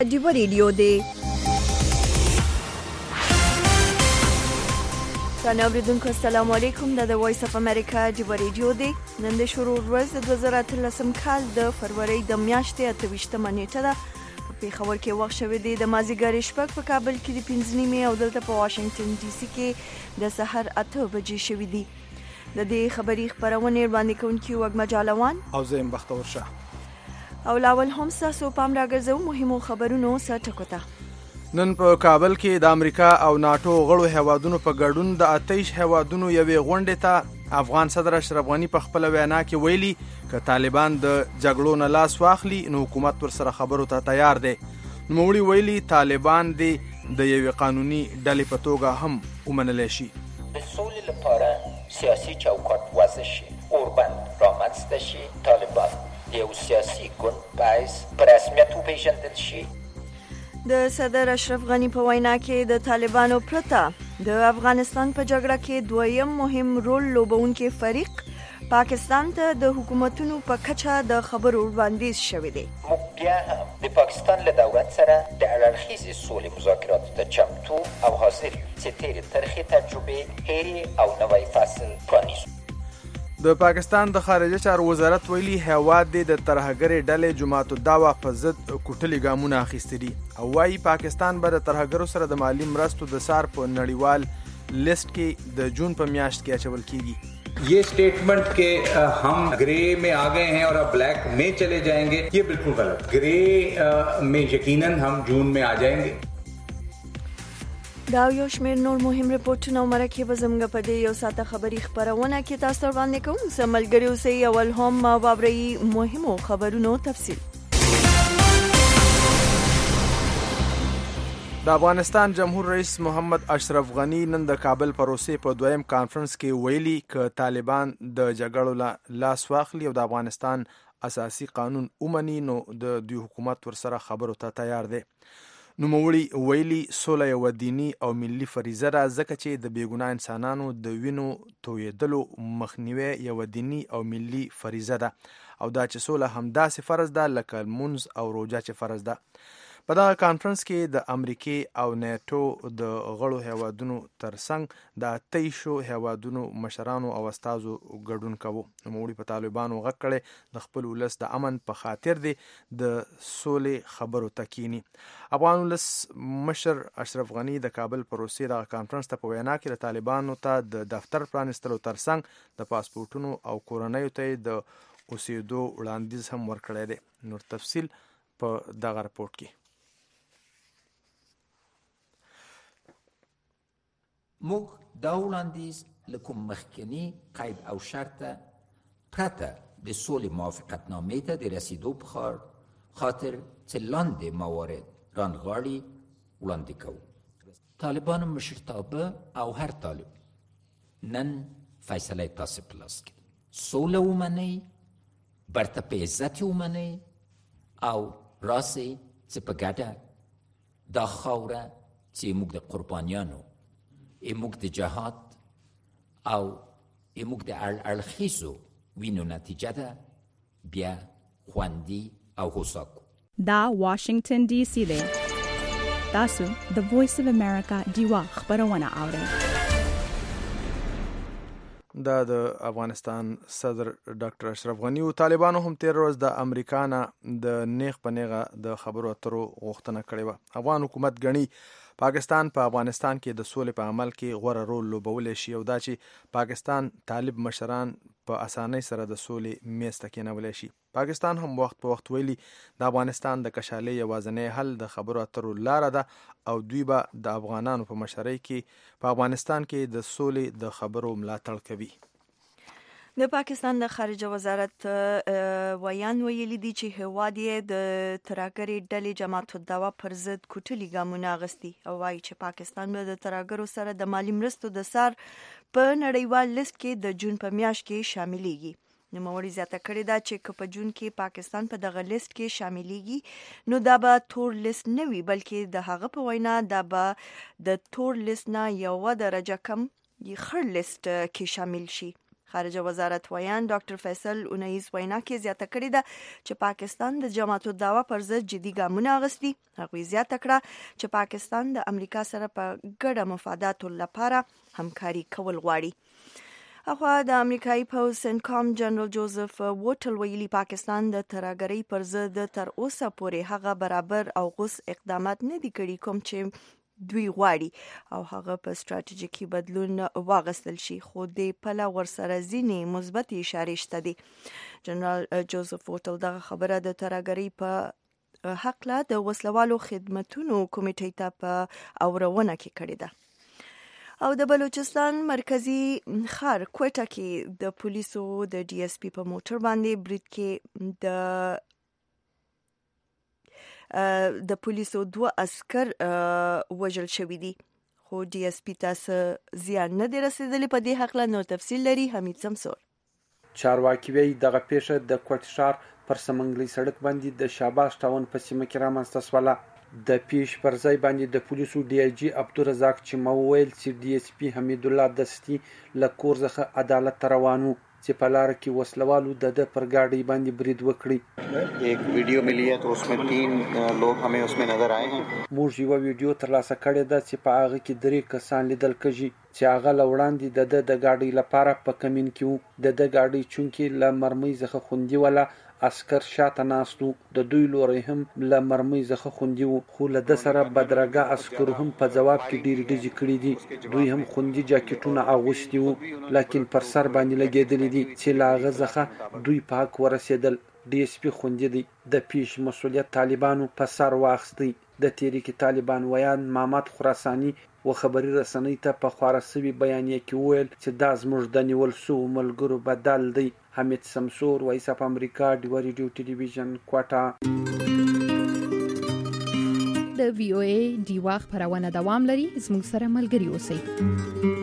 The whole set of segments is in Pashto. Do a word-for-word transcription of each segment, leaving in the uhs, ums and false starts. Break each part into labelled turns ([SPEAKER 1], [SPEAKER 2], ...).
[SPEAKER 1] ډیو ریډیو دی تاسو اوریدونکو السلام علیکم د وایس اف امریکا ډیو ریډیو دی نن د شروع ورځ د دوه زره اتلسم کال د فروری د میاشتې اته ویشتمه نیټه ده په پیښور کې وخت شوی دی د مازیګر شپږ په کابل کې د پنځه نیمې او دلته په واشنگټن ډي سي کې د سحر اته بجې شوی دی د دې خبري خبرونه وړاندې کوونکی وګما جالوان
[SPEAKER 2] او زم بختور شه
[SPEAKER 1] او لاول هم تاسو پام راګرځو مهمو خبرونو سره ټکوته
[SPEAKER 2] نن په کابل کې د امریکا او ناتو غړو هیوادونو په ګډون د اتیش هیوادونو یوې غونډې ته افغان صدر اشرف غنی په خپل وینا کې ویلي ک طالبان د جګړو نه لاس واخلي نو حکومت ور سره خبرو ته تیار دی نوموړي ویلي طالبان د د یوې قانوني ډلې په توګه هم ومنل شي
[SPEAKER 3] د سولې لپاره سیاسي چوکاټ وضع شي اوربند رامنځته شي طالبان یو سیاسي ګوند پایس په رسمیت وپېژندل شي
[SPEAKER 1] د صدر اشرف غنی په وینا کې د طالبانو پرته د افغانستان په جګړه کې دویم مهم رول لوبونکي فریق پاکستان ته د حکومتونو په کچه د خبرو وړاندیز شوی دی
[SPEAKER 3] موږ بیا هم د پاکستان له دولت سره د اړخیزې سولې مذاکراتو ته چمتو او حاضر یو چې تېرې ترخې تجربې هېرې او نوی فصل پرانیزو
[SPEAKER 2] د پاکستان د خارجه چارو وزارت ویلي هیواد د ترهګرې ډلې جماعت الدعوه په ضد کوټلي ګامونه اخیستي دي او وايي پاکستان به د ترهګرو سره د مالی مرستو د سار په نړیوال لیست کې د جون په میاشت کې اچول کیږي
[SPEAKER 4] ये स्टेटमेंट के हम ग्रे में आ गए हैं और अब ब्लैक में चले जाएंगे ये बिल्कुल गलत ग्रे में यकीनन हम जून में आ जाएंगे
[SPEAKER 1] دا یو شمېر نور مهم رپورټونه او مرکې به زموږ په دې یو ساعته خبري خبرونه کې تاسو وړاندې کوم زه ملګري اوسئ اول هم واورئ مهمو خبرونو تفصیل
[SPEAKER 2] د افغانستان جمهور رئیس محمد اشرف غنی نن د کابل پروسې په دویم کانفرنس کې ویلي ک طالبان د جګړو لاس واخلي او د افغانستان اساسي قانون ومني نو د دوی حکومت ورسره خبرو ته تیار دی نوموړي ویلي سوله یو دینی او ملي فریضه ده ځکه چې د بیګناه انسانانو د وینو تویېدلو مخنیوي یو دینی او ملي فریضه ده او دا چې سوله همداسې فرض ده لکه لمونځ او روژه چې فرض ده په دغه کانفرنس کې د امریکې او نیټو د غړو هیوادونو ترڅنګ د اتیشو هیوادونو مشرانو او استازو ګډون کوو نوموړي په طالبانو غږ کړی د خپل ولس د امن په خاطر دی د سولې خبرو تکینی افغان ولس مشر اشرف غنی د کابل پروسې د کانفرنس ته په وینا کې د طالبانو ته د دفتر پرانستلو ترڅنګ د پاسپورتونو او کورنیو ته د اوسېدو وړاندیز هم ورکړی دی نور تفصیل په دغه رپورت کې
[SPEAKER 5] موږ دا وړاندیز له کوم مخکني قید او شرط پرته د سولې موافقتنامې ته د رسیدو په خاطر چې لاندې موارد رانغاړي وړاندې کوو طالبانو مشرتابه او هر طالب نن فیصله تاسو په لاس کې سوله ومنئ برتپه عزت ومنئ او راسئ چې په ګډه دا خاوره چې موږ د قربانیانو ایموک د جهاد او ایموک د اړخیزو وینو نتیجه ده بیا خوندي او هوساکو
[SPEAKER 6] دا واشنگټن ډي سي دی تاسو د وایس اف امریکا دیوا خبرونه اورئ
[SPEAKER 2] دا د افغانستان صدر ډاکټر اشرف غنی او طالبانو هم تیر ورځ د امریکا نه د نیغ په نیغه د خبرو اترو غوښتنه کړې وه افغان حکومت غنی پاکستان په پا افغانستان کې د سولې په عمل کې غوره رول لوبولی شي او دا چې پاکستان طالب مشران په اسانۍ سره د سولې میز ته کېنولی شي پاکستان هم وخت په وخت ویلي د افغانستان د کشالۍ یوازینی حل د خبرو اترو لاره ده او دوی به د افغانانو په مشرۍ کې په افغانستان کې د سولې د خبرو ملاتړ کوي
[SPEAKER 1] د پاکستان د خارجه وزارت ویان ویلي دي چې هیواد یې د ترهګرې ډلې جماعت الدعوه پر ضد کوټلي ګامونه اخیستي او وایي چې پاکستان به د ترهګرو سره د مالی مرستو د سار په نړیوال لیست کې د جون په میاشت کې شاملېږي نوموړي زیاته کړې ده چې که په جون کې پاکستان په دغه لیست کې شاملېږي نو دا به تور لیست نه وي بلکې د هغه په وینا دا به د تور لیست نه یوه درجه کم خړ لیست کې شامل شي خارجه وزارت ویان ډاکټر فیصل اونیز وینا کې زیاته کړې ده چې پاکستان د جماعت الدعوه پر ضد جدي ګامونه اخیستي. هغوی زیاته کړه چې پاکستان د امریکا سره په ګډه مفاداتو لپاره همکاري کول غواړي. اخوا د امریکایي پوځ سنکام جنرال جوزف ووټل ویلي پاکستان د ترهګرۍ پر ضد تر اوسه پورې هغه برابر او غوس اقدامات نه دي کړي کوم چې دوی غواړي او هغه په ستراتیژیکي بدلون واغستل شي، خو د پله ورسره ځینې مثبت اشارې شته دي. جنرال جوزف ووټل دغه خبره د ترهګرۍ په حق له د وسلوالو خدمتونو کمیټې ته په اورونه کې کړې ده. او د بلوچستان مرکزی ښار کوټه کې د پولیسو د ډي اس پی په موټر باندې برید کې د د پولیسو دوه عسكر وژل شوي دي، خو ډي اس پی ته زیان نه دی رسیدلی. په دې حق له نور تفصیل لري حمید سمسور.
[SPEAKER 7] چارواکي وایي دغه پیښه د کوټ ښار پر سمنګلي سړک باندې د شاباش ټاون په سیمه کې رامنځته شوله. د پیښ پر ځای باندې د پولیسو ډي آی جي عبدالرزاق چې وویل چې ډي اس پی حمید الله دستي له کور څخه عدالت ته روان و چې په لاره کې وسلوالو د ده پر ګاډۍ باندې برید وکړي.
[SPEAKER 8] एक वीडियो मिली है तो उसमें तीन लोग हमें उसमें नजर आए हैं.
[SPEAKER 7] موږ یو ویډیو ترلاسه کړې ده چې په هغه کې درې کسان لیدل کېږي چې هغه له وړاندې د ده د ګاډۍ لپاره په کمین کې وو. د ده ګاډۍ چونکې له مرمۍ څخه خوندي وله، عسکر شاته ناست وو، د دوی لوري هم له مرمۍ څخه خوندي وو، خو له ده سره بدرګه عسکرو هم په ځواب کې ډېرې ډزې کړي دي. دوی هم خوندي جاکټونه اغوستي وو لیکن پر سر باندې لګېدلي دي چې له هغه څخه دوی په حق ورسېدل. ډي اس پی خوندي دی. د پیښ مسؤلیت طالبانو په سر واخیستی. د تحریک طالبان ویان محمد خراساني و خبري رسنۍ ته په خواره سوي بیانیه کې وویل چې دا زموږ د نیول سوو ملګرو بدل دی. حمید سمسور، وایس اف امریکا، ډیوا ریډیو ټلویزیون، کوټه.
[SPEAKER 6] د وی او ای ډیوا خبرونه دوام لري، زموږ سره ملګري اوسئ.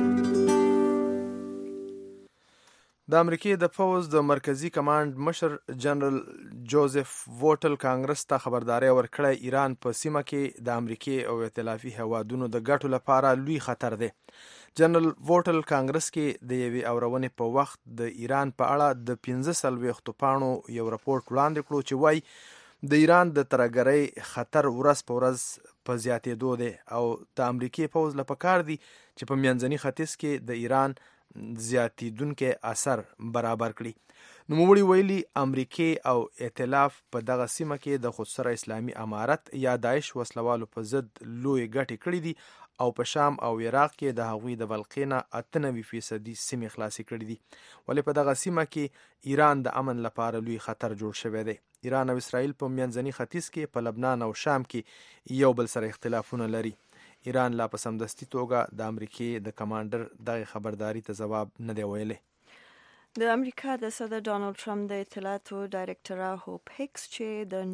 [SPEAKER 2] د امریکای د پوز د مرکزی کمانډ مشر جنرال جوزف ووټل کانګرس ته خبرداري ورکړه ایران په سیمه کې د امریکای او ائتلافي هوادونو د ګټو لپاره لوی خطر دی. جنرال ووټل کانګرس کې د یوې اورونې په وخت د ایران په اړه د پنځه څلوېښتو پاڼو یو راپورټ وړاندې کړو چې وایي د ایران د ترهګرۍ خطر ورځ په ورځ په زیاتېدو دی او د امریکای پوز له پکار دی چې په منځني ختیځ کې د ایران زیاتیدونکو اثر برابر کړي. نوموړي ویلي امریکای او ائتلاف په دغه سیمه کې د خودسره اسلامي امارت یا داعش وسلوالو په ضد لوی ګټې کړې دي او په شام او عراق کې د هغوی د ولقې نه اته نوي فیصدي سیمې خلاصې کړې دي. ولې په دغه سیمه کې ایران د امن لپاره لوی خطر جوړ شوی دی. ایران او اسرائیل په منځني ختیځ کې په لبنان او شام کې یو بل سره اختلافونه لري. ایران لا په سمدستي توګه د امریکای د کمانډر دغه خبرداري ته جواب نه دی ویلی.
[SPEAKER 1] د امریکا د صدر ډانلډ ټرمپ د اطلاعاتو ډایرکټر هوپ هیکس چې د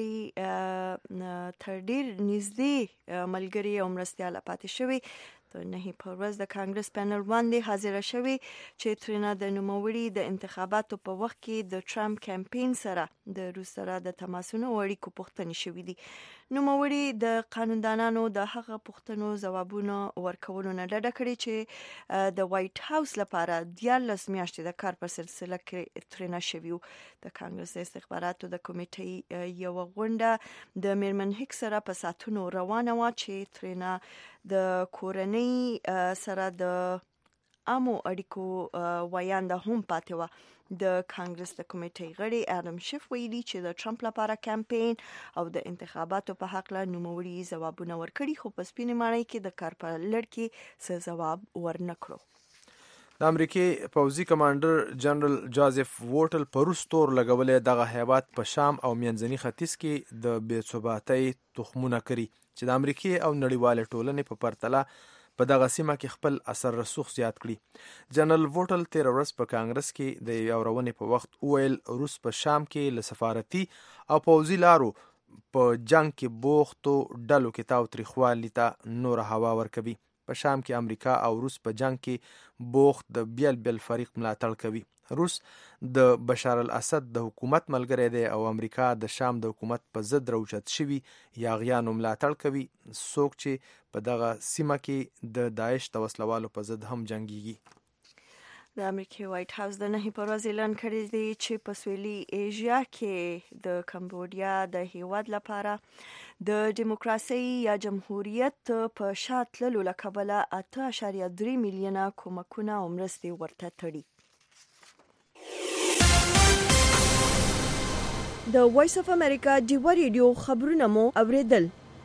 [SPEAKER 1] نوموړي تر ډیر نږدې ملګری او مرستیاله پاتې شوی د نهي په ورځ د کانګرس پینل باندې حاضر شوی چې ترنه د نوموړي د انتخاباتو په وخت کې د ټرمپ کمپاین سره د روس سره د تماسونو اړیکو پوښتنې شوې دي. نوموړي د قانوندانانو د هغه پوښتنو ځوابونه ورکولو نه ډډه کړې چې د وایټ هاوس لپاره دیارلس میاشتې د کار په سلسله کې ترنه شوی و. د کانګرس استخباراتو د کمیټې یو غونډه د میرمن هیکس سره په ساتونو روانه و چې ترنه د کورنۍ سره د عامو اړیکو ویانده هم پاتې وه. د کانګرس د کمیټې غړي اډم شیف ویلي چې د ټرمپ لپاره کمپاین او د انتخاباتو په حق له نوموړي ځوابونه ورکړي، خو په سپینې ماڼۍ کې د کار په لړ کې څه ځواب ورنکړو.
[SPEAKER 2] د امریکای پوځي کمانډر جنرال جوزف ووټل په روس تور لګولې دغه هیواد په شام او منځني ختیځ کې د بې ثباتۍ تخمونه کړي چې د امریکای او نړیوال ټولنې په پرتله په دغه سیمه کې خپل اثر رسوخ زیات کړي. جنرال ووټل تیر ورځ په کانګرس کې د یو اورونې په وخت وویل روس په شام کې له سفارتي او پوځي لارو په جنگ کې بوختو ډلو کې تاوتریخوالي ته نور هوا ورکوي. په شام کې امریکا او روس په جنگ کې بوخت د بیل بیل فریق ملاتړ کوي. روس د بشار الاسد د حکومت ملګری دی او امریکا د شام د حکومت په ضد راوچت شوي یاغیانو ملاتړ کوي، څوک چې په دغه سیمه کې د داعش د وسلوالو په ضد هم جنگيږي.
[SPEAKER 1] د امریکای وایټ هاوس د نهي پر ورځ اعلان کړی دی چې په سویلي ایشیا کې د کمبودیا د هیواد لپاره د دیموکراسي یا جمهوریت په شا تللو له کبله اته اعشاریه درې میلیونه کومکونه او مرستې ورته تړي. د وایس اف امریکا ډیوا ریډیو خبرونه مو اوریدل.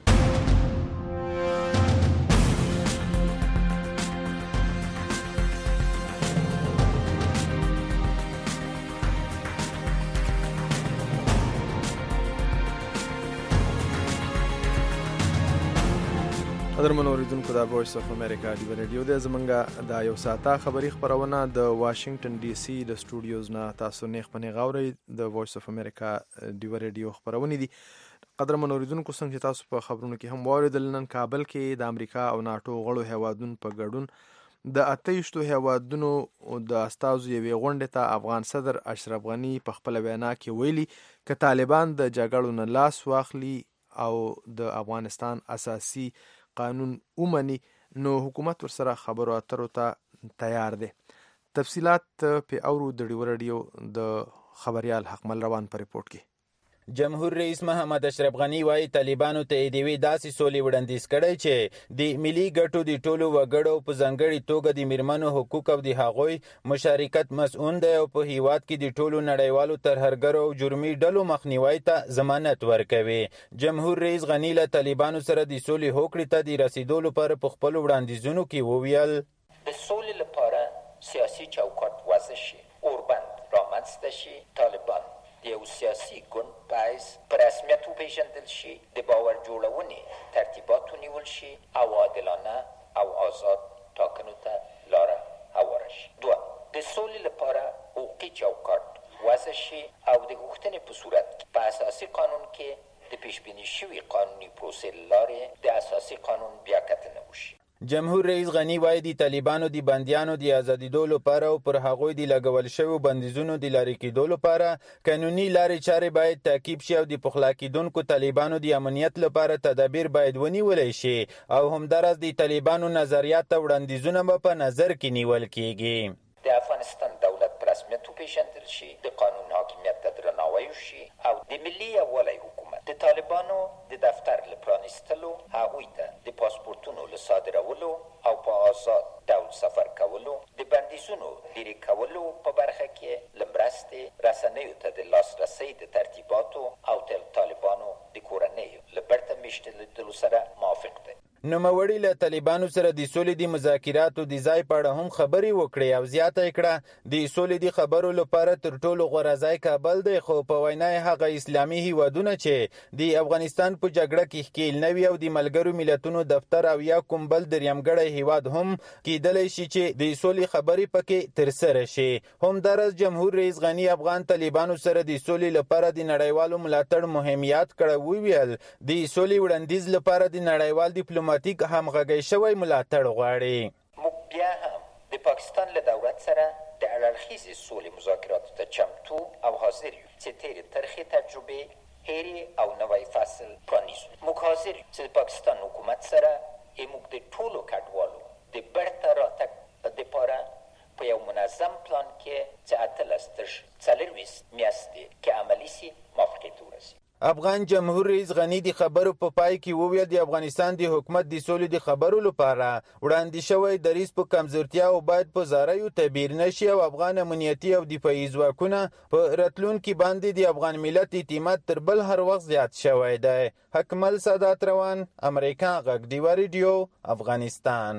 [SPEAKER 2] قدرمن اوریدونکو د وایس اف امریکا ډیوا ریډیو د زمونږه د یو ساعته خبری خبرونه د واشنگټن ډي سي د سټوډیوز نه تاسو نه خپنه غوړی د وایس اف امریکا ډیوا ریډیو خبرونه دي. قدرمن اوریدونکو څنګه تاسو په خبرونو کې هم واوریدل نن کابل کې د امریکا او ناتو غړو هیوادونو په ګډون د اتهشتو هیوادونو د استازو یوې غونډې ته افغان صدر اشرف غنی په خپل وینا کې ویلي ک طالبان د جګړو نه لاس واخلي او د افغانستان اساسي قانون اومني نو حکومت ورسره خبرو اترو ته تیار دی. تفصيلات په اورو د ډیو ریډیو د خبريال حقمل روان پر ریپورت کې.
[SPEAKER 9] جمهور رئیس محمد اشرف غنی وايي طالبانو ته دیوی داسې سولې وړاندیز کړی چې د ملي ګټو د ټولو وګړو په ځانګړي توګه د میرمنو حقوق او د هغوی مشارکت مسؤل دی او په هیواد کې د ټولو نړیوالو ترهګرو او جرمي ډلو مخنیوي ته ضمانت ورکوي. جمهور رئیس غنی له طالبانو سره د سولې هوکړې ته د رسیدو لپاره په خپل وړاندیزونو کې وویل
[SPEAKER 3] د سولې لپاره سیاسي چوکاټ وضع شي، اوربند رامنځته شي، طالبان یو سیاسي ګوند پایز پر رسمیت وپېژندل شي، د باور جوړونې ترتیبات ونیول شي او عادلانه او آزاد ټاکنو ته لاره هواره شي. دوه د سولې لپاره حقوقي چوکاټ وضع شي او د غوښتنې په صورت کې په اساسي قانون کې د پیشبیني شوي قانوني پروسې لارې د اساسي قانون بیاکتنه وشي.
[SPEAKER 9] جمهور رئیس غنی وايي د طالبانو د بنديانو د ازادېدو لپاره او پر هغوی د لګول شویو بندیزونو د لارې کېدو لپاره قانوني لارې چارې باید تعقیب شي او د پخلا کېدونکو طالبانو د امنیت لپاره تدابیر باید ونیول شي او همدارس د طالبانو نظریات او وړاندیزونه په نظر کې نیول کېږي.
[SPEAKER 3] د افغانستان دولت پر رسمیت وپېژندل شي، د قانون حاکمیت ته درناوی وشي او د ملي یووالي حکومت د طالبانو د دفتر له پرانیستلو، هغوی ته د پاسپورتونو له صادرولو او په آزاد ډول سفر کولو، د بندیزونو لرې کولو په برخه کې له مرستې رسنیو ته د لاسرسي د ترتیباتو او د طالبانو د کورنیو له بیرته میشتېدلو سره موافق دی.
[SPEAKER 9] نوموړي له طالبانو سره د سولې د مذاکراتو د ځای په اړه هم خبرې وکړې او زیاته یې کړه د سولې د خبرو لپاره تر ټولو غوره ځای کابل دی، خو په وینا یې هغه اسلامي هیوادونه چې د افغانستان په جګړه کې ښکیل نه وي او د ملګرو ملتونو دفتر او یا کوم بل درېیمګړی هیواد هم کېدلی شي چې د سولې خبرې پکې ترسره شي. همدارس جمهور رئیس غني افغان طالبانو سره د سولې لپاره د نړیوالو ملاتړ مهمیت کړه. وویل د سولې وړاندیز لپاره د نړیوال ډیپلوماسي همغږی شوی ملاتړ غواړي.
[SPEAKER 3] موږ بیا هم د پاکستان له دولت سره د اړخیزې سولې مذاکراتو ته چمتو او حاضر یو چې تېرې ترخې تجربې هېرې او نوی فصل پرانیزو. موږ حاضر یو چې د پاکستان حکومت سره موږ د ټولو کډوالو د بیرته راتګ دپاره په یو منظم پلان کې چې اتلس تر څلرویشت میاشتې کې عملي سي موافقې ته ورسي.
[SPEAKER 9] افغان جمهور رئیس غنی د خبرو په پای کې وویل د افغانستان د حکومت د سولې د خبرو لپاره وړاندې شوی دریځ په کمزورتیا او باید په زاریو تعبیر نشي او افغان امنیتي او دفاعي ځواکونه په راتلونکي باندې د افغان ملت اعتماد تر بل هر وخت زیات شوی دی. حکمل سادات روان، امریکا غږ ډیوا ریډیو، افغانستان.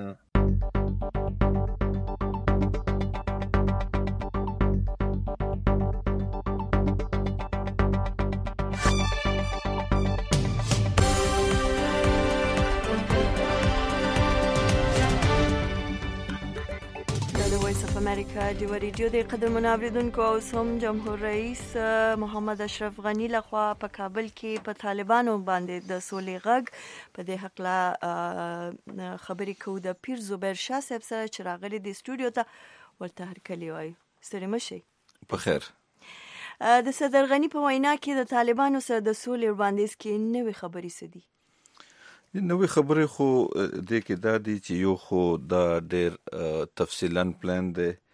[SPEAKER 1] امریکا ډیوا ریډیو د قدرمنو اوریدونکو او سم جمهور رئیس محمد اشرف غنی لخوا په کابل کې په طالبانو باندې د سولې غږ په دې حق لا خبرې کوو د پیر زبیر شاه صاحب سره چې راغلي د سټوډیو ته ورته هرکلی وایو. ستړي مشئ.
[SPEAKER 10] په خیر.
[SPEAKER 1] د صدر غنی په وینا کې د طالبانو سره د سولې وړاندیز کې نوې خبرې څه دي؟
[SPEAKER 10] نوې خبرې خو دې کې دا دي چې یو خو دا ډېر تفصیلا پلان دی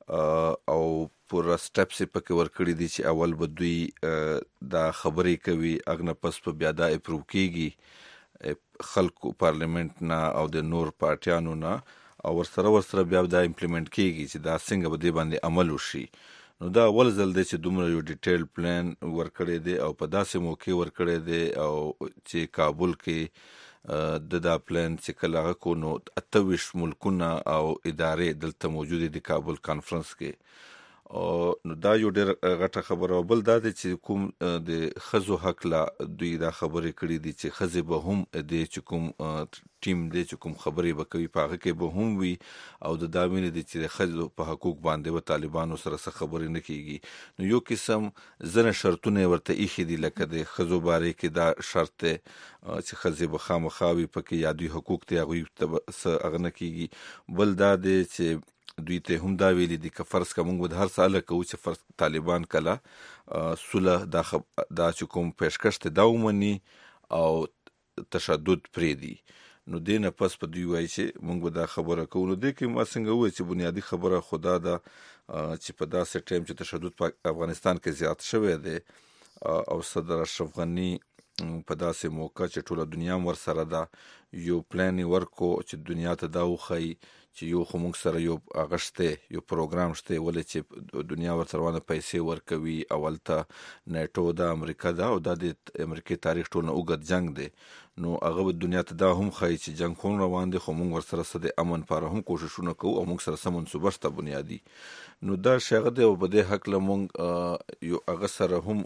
[SPEAKER 10] او پوره سټپس پکې ورکړي دي چې اول به دوی دا خبرې کوي اغنه پس په بیا دا اپروو کیږي خلکو پارلیمنت نه او د نور پارټیانو نه او ورسره ورسره بیا دا امپلیمنٹ کیږي چې دا څنګه به دې باندې عمل وشي. نو دا اول ځل دی چې دومره یو ډیټیل پلان ورکړی دی او په داسې موقع ورکړی دی او چې کابل کې د دا پلان چې کله هغه کو نو اته ویشت ملکونه او ادارې دلته موجودې دي کابل کانفرنس کې. نو دا یو ډېر غټه خبره. بل دا دی چې کوم د ښځو حق لا دوی دا خبرې کړي دي چې ښځې به هم د چې کوم ټیم دی چې کوم خبرې به کوي په هغه کې به هم وي او د دا وینې دي چې د ښځو په حقوق باندې به طالبانو سره څه خبرې نه کیږي. نو یو قسم ځنه شرطونه ورته ایښي دي لکه د ښځو باره کې دا شرط دی چې ښځې به خامخا وي پکې یا دوی حقوق دی هغوی ته څه هغه نه کیږي. بل دا دی چې دوی ته هم دا ویلي دي که فرض که موږ به د هر څه هله کوو چې فرض طالبان کله صلح دا خب دا چې کوم پیشکش ته دا ومني او تشدد پرېږدي نو دې نه پس په دوی وایي چې موږ به دا خبره کوو. نو دې کې ما څنګه ووایي چې بنیادي خبره خو دا ده چې په داسې ټایم چې تشدد په افغانستان کې زیات شوی دی او صدر اشرف غني په داسې موقع چې ټوله دنیا هم ورسره ده یو پلان یې ورکو چې دنیا ته دا وښایي چې یو خو موږ سره یو هغه شته یو پروګرام شته ولې چې دنیا ورته روانه پیسې ورکوي. اول ته نیټو ده امریکا ده او دا د امریکې تاریخ ټول نه اوږد جنگ دی نو هغه به دنیا ته دا هم ښایي چې جنگ خو روان دی خو موږ ورسره څه د امن لپاره هم کوششونه کوو او موږ سره څه منصوبه شته بنیادي. نو دا شی هغه دی او په دې هکله موږ یو هغه سره هم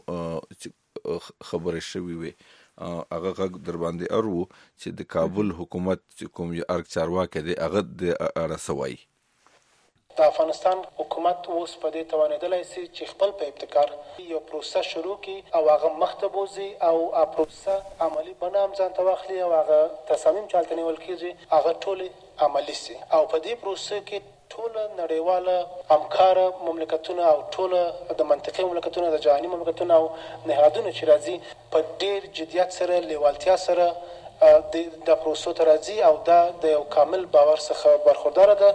[SPEAKER 10] خبرې شوي وي هغه غږ در باندې ارو چې د کابل حکومت چې کوم یو ارګ چارواکی دی هغه د اړه څه وایي.
[SPEAKER 11] د افغانستان حکومت اوس په دې توانېدلی سي چې خپل په ابتکار یو پروسه شروع کړي او هغه مخته بوځي او پروسه عملي بڼه هم ځان ته واخلي او هغه تصامیم چې هلته نیول کېږي هغه ټولې عملي سي او په دې پروسه کې ټوله نړیواله همکاره مملکتونه او ټوله د منطقې مملکتونه د جهاني مملکتونه او نهادونه چې راځي په ډېر جدیت سره لیوالتیا سره د پروسو ته راځي او دا د یو کامل باور څخه برخورداره ده.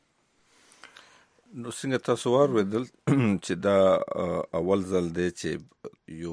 [SPEAKER 10] نو څنګه تاسو واورېدل چې دا اول ځل دی چې یو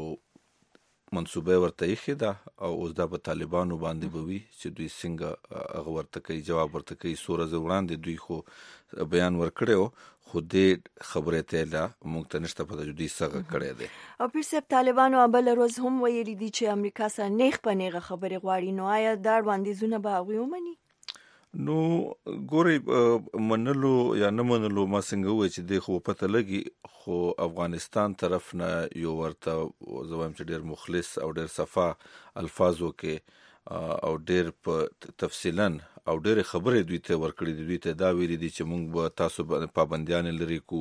[SPEAKER 10] منصوبه ورته ایښې ده او اوس دا په طالبانو باندې به وي چې دوی څنګه هغه ورته کوي جواب ورته کوي. څو ورځې وړاندې دوی خو بیان ورکړی و خو دې خبرې ته لا موږ ته نشته پته چې دوی څه کړی دی.
[SPEAKER 1] او پیر صاحب طالبانو بله ورځ هم ویلي دي چې امریکا سره نیغ په نیغه خبرې غواړي نو آیا دا وړاندیزونه به هغوی ومني؟
[SPEAKER 10] نو ګورئ منلو یا نه منلو ما څنګه ووایي چې دی خو پته لګي خو افغانستان طرف نه یو ورته زه وایم چې ډېر مخلص او ډېر صفا الفاظو کې او ډېر په تفصیلا او ډېرې خبرې دوی ته ورکړي دي. دوی ته دا ویلي دي چې موږ به تاسو پابندیانې لرې کو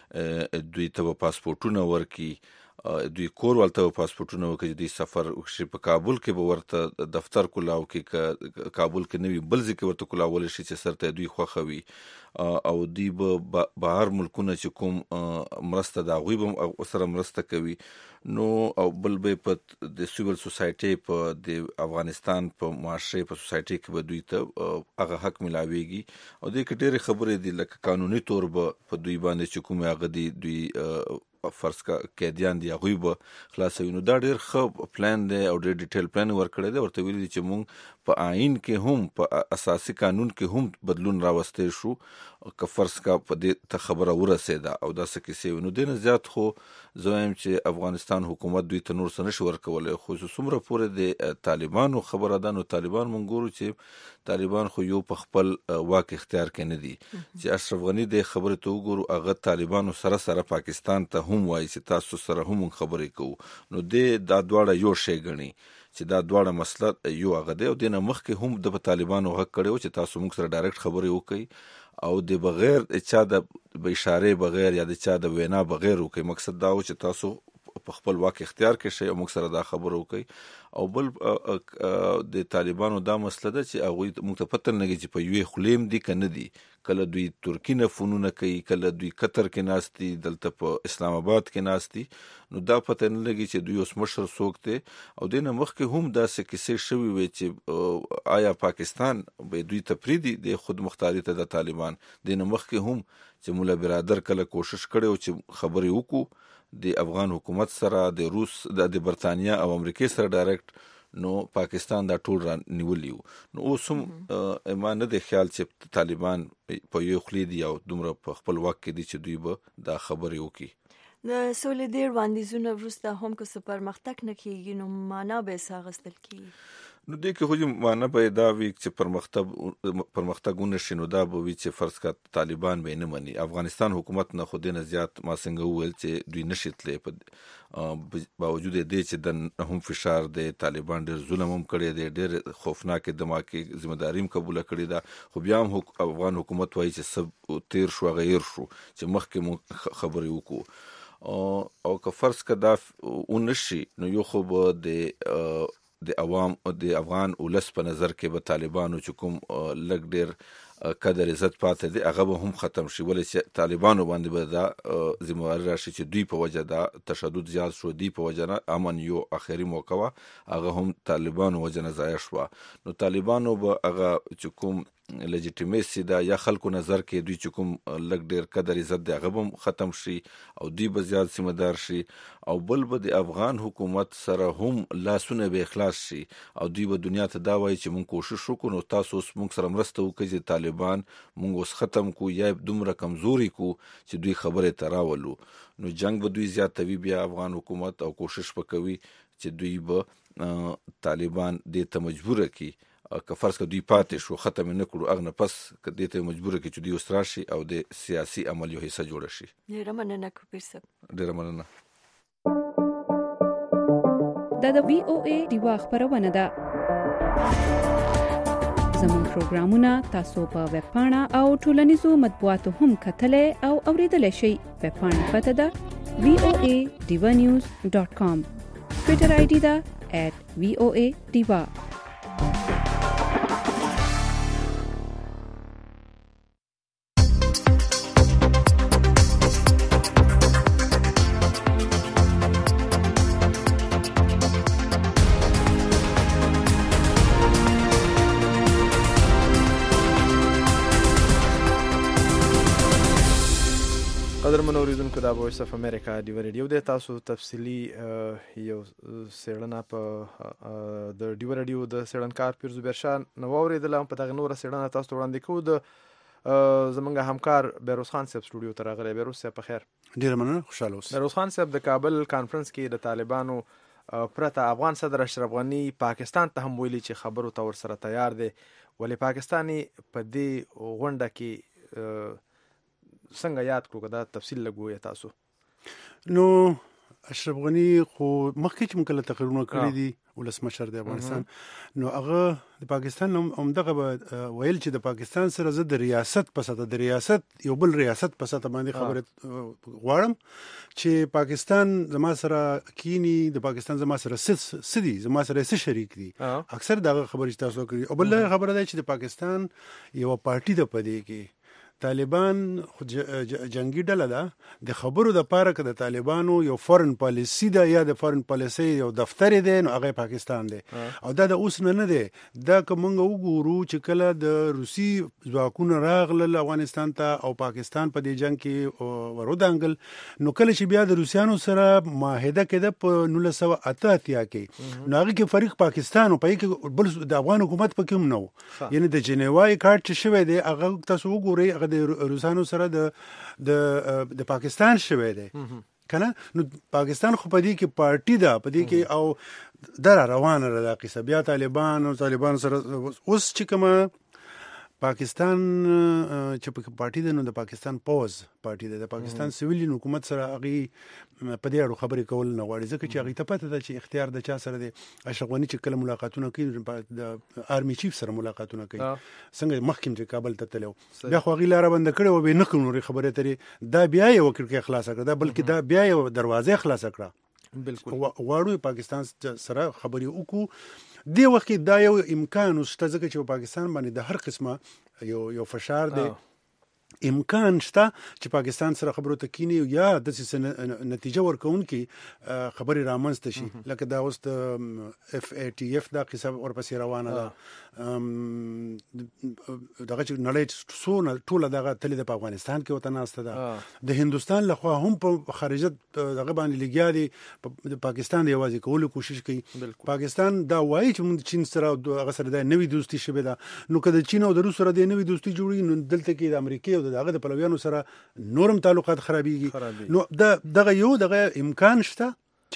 [SPEAKER 10] دوی ته به پاسپورټونه ورکړي دوی کور ولته پاسپورټونه وکړي دوی سفر وکړي په کابل کې به ورته دفتر کولاو کې کابل کې نوي بل ځای کې ورته کولاولی شي چې سرته دوی خوښه وي او دوی به بهر ملکونه چې کوم مرسته د هغوی به سره مرسته کوي. نو او بل به په د سیول سوسایټي په د افغانستان په معاشرې په سوسایټي کې به دوی ته هغه حق ملاویږي او دې کې ډېرې خبرې دي لکه قانوني طور به په دوی باندې چې کوم هغه دي دوی فرض کا قیدیان دي هغوی به خلاصوي. نو دا ډېر ښه پلان دی او ډېر ډیټیل پلان ورکړی دی. ورته ویلي دي چې موږ په آئین کې هم په اساسي قانون کې هم بدلون راوستی شو که فرض کا په دې ته خبره ورسېده او داسې کیسې وي. نو دې نه زیات خو زه وایم چې افغانستان حکومت دوی ته نور څه نشي ورکولی خو څومره پورې د طالبانو خبره ده نو طالبان موږ ګورو چې طالبان خو یو په خپل واک اختیار کې نه دي چې اشرف غني د خبرې ته وګورو هغه طالبانو سره سره پاکستان ته هم وایي چې تاسو سره هم خبرې کوو. نو دې دا دواړه یو شی ګڼي چې دا دواړه مسله یو هغه دی او دې نه مخکې هم د طالبانو غږ کړی و چې تاسو موږ سره ډایرکټ خبرې وکړئ او د بغیر چا د اشارې بغیر یا د چا د وینا بغیر وکړئ. مقصد دا و چې تاسو په خپل واک اختیار کې شي او موږ سره دا خبرو کوي. او بل د طالبانو دا مسله ده چې هغه موږ ته پته نه لګي چې په یوې خلیم دي کنه دي، کله دوی ترکی نه فنونه کوي، کله دوی قطر کې ناستي، دلته په اسلام آباد کې ناستي، نو دا پته نه لګي چې دوی اوس مشر څوک دی. او دینه مخکې هم داسې کیسې شوي وي چې آیا پاکستان به دوی تفریدي د خود مختاری ته د طالبان. دینه مخکې هم چې مولا برادر کله کوشش کړي چې خبرې وکړو د افغان حکومت سره، د روس د برتانیا او امریکای سره ډایرکټ، نو پاکستان دا ټول را نیولی وو. نو اوس هم ما نه دی خیال چې طالبان په یو خلی دی او دومره په خپل وخت کې دي چې دوی به دا خبرې وکړي.
[SPEAKER 1] د سولې ډېر وړاندیزونه وروسته هم که څه پرمختګ نه کېږي نو معنا به څه اخیستل کېږي؟
[SPEAKER 10] نو دې کې خو معنا به دا وي چې پرمختګ پرمختګ ونشي، نو دا به وي چې فرض کړه طالبان به نه مني. افغانستان حکومت نه خو دې نه زیات ما څنګه وویل چې دوی نشي تللی، په باوجود دې چې د هم فشار دی، طالبان ډېر ظلم هم کړی دی، ډېر خوفناک دماغي ذمہداري هم قبوله کړې ده، خو بیا هم افغان حکومت وایي چې سب تیر شو غیر شو چې مخکې مو خبرې وکړو. او که فرض کړه دا ونشي نو یو خو به د د عوام د افغان ولس په نظر کې به طالبانو چې کوم لږ ډېر قدر عزت پاتې دی هغه به هم ختم شي، ولې چې طالبانو باندې به دا ذمہواري راشي چې دوی په وجه دا تشدد زیات شو، دوی په وجه نه امن یو اخري موقع وه هغه هم طالبانو وجه نه ضایع شوه. نو طالبانو به هغه چې کوم لجیټیمیسي ده یا خلکو نظر کې دوی چې کوم لږ ډېر قدر عزت دی هغه به ختم شي او دوی به زیات ذمہ دار شي. او بل به د افغان حکومت سره هم لاسونه به اخلاص شي او دوی به دنیا ته دا وایي چې مونږ کوشش وکړو نو تاسو اوس مونږ سره مرسته وکړئ چې طالبان مونږ اوس ختم کو یا دومره کمزوري کو چې دوی خبرې ته راولو. نو جنگ به دوی زیاتوي بیا افغان حکومت او کوشش وکوي چې دوی به طالبان دې ته مجبور کړي. که فرض که دوی پاتې شو ختم نه کړو اغه نه پس که دې ته مجبور کړي چې دوی اوس راشي او د سیاسي عمل یو حصہ جوړ شي.
[SPEAKER 1] ډېره مننه کبیر صاحب.
[SPEAKER 10] ډېره مننه.
[SPEAKER 6] دا د وی او ای دیوا خبرونه ده. زموږ پروګرامونه تاسو په ویب پاڼه او ټولنیزو مطبوعاتو هم کتلای او اوریدلای شئ. ویب پاڼه پته ده وی او ای diva news dot com. ټویټر آی ډي ده at v o a diva.
[SPEAKER 2] قدر من اوریدونکو دا وایس اف امریکا دی ریډیو د تاسو تفصیلی یو سیړنه په د دی ریډیو د سیړنکار پیر زبیر شاه نو اوریدل په دغه نور سیړنه تاسو وړاندې کوو. د زمونږ همکار بیروز خان صاحب سټوډیو ته راغلی. بیروز صاحب په خیر؟
[SPEAKER 12] ډیر مننه، خوشاله اوسئ.
[SPEAKER 2] بیروز خان صاحب د کابل کانفرنس کې د طالبانو پرته افغان صدر اشرف غنی پاکستان ته هم ویلي چې خبرو ته ورسره تیار دی، ولې پاکستاني په دې غونډه کې څنګه یاد کړو دا تفصیل لګوي تاسو؟
[SPEAKER 12] نو اشرف غنی خو مخکې چې موږ کله تقریرونه کړی دي ولسمشر د افغانستان، نو هغه د پاکستان هم دغه ویل چې د پاکستان سره زه د ریاست په سطح د ریاست یو بل ریاست په سطح باندې خبرې غواړم چې پاکستان زما سره کینی، د پاکستان زما سره سدي، زما سره څه شریک دي. اکثر دغه خبرې تاسو کړی. او بل خبره ده چې د پاکستان یو پارټي د پدې کې طالبان جنگي ډله ده، د خبرو د پاره کې د طالبانو یو فورن پالیسی ده یا د فورن پالیسی یو دفتر دی، نو هغه پاکستان دی. او دا د اوس نه نه دی، دا که موږ وګورو چې کله د روسي ځواکونه راغلل افغانستان ته او پاکستان په دې جنگ کې ورودانګل، نو کله چې بیا د روسیانو سره معاهده کېده په نولس سوه اته اتیا کې، نو هغه کې فریق پاکستان او په کې بل د افغان حکومت پکې هم نه، یعنی د جنیوا کارت چې شوی دی هغه تاسو وګورئ د روسانو سره د د د پاکستان شوی دی کنه. نو پاکستان خو په دې کې پارټي ده، په دې کې او در روانه ده قصه. بیا طالبان او طالبان سره اوس چې کومه پاکستان چې په پارټي ده، نو د پاکستان پوز پارټي ده، د پاکستان سیویلین حکومت سره هغه په دې اړه خبرې کول نه غواړي، ځکه چې هغه ته پته ده چې اختیار د چا سره دی. اشرف غنی چې کله ملاقاتونه کوي د آرمي چیف سره ملاقاتونه کوي، څنګه مخکې چې کابل ته تلو، بیا خو هغه لاره بند کړې و به نه کوم خبرې ترې دا بیا یو کړکې خلاص کړه، دا بلکې دا بیا یو دروازه خلاص کړه
[SPEAKER 2] بالکل
[SPEAKER 12] غواړو پاکستان سره خبرې وکړو دی وخت دا یو امکان شته ځکه چې پاکستان باندې د هر قسمه یو یو فشار دی امکان شته چې پاکستان سره خبرو ته کینی یا د نتیجه ورکون کې خبري رامنځته شي لکه دا اوس د اف ای ټی اف دا قصه ورپسې روانه ده دغه چې نړۍ څونه ټوله دغه تلې د افغانستان کې وته ناسته ده د هندستان لخوا هم په خارجه دغه باندې لګیا دي د پاکستان د یوازې کولو کوشش کوي پاکستان دا وایي چې موږ چین سره هغه سره د نوې دوستي شوه ده نو کله چین او د روس سره د نوې دوستي جوړي نو دلته کې د امریکای او دغه د پلویانو سره نورم تعلقات خرابيږي نو دغه یو دغه امکان شته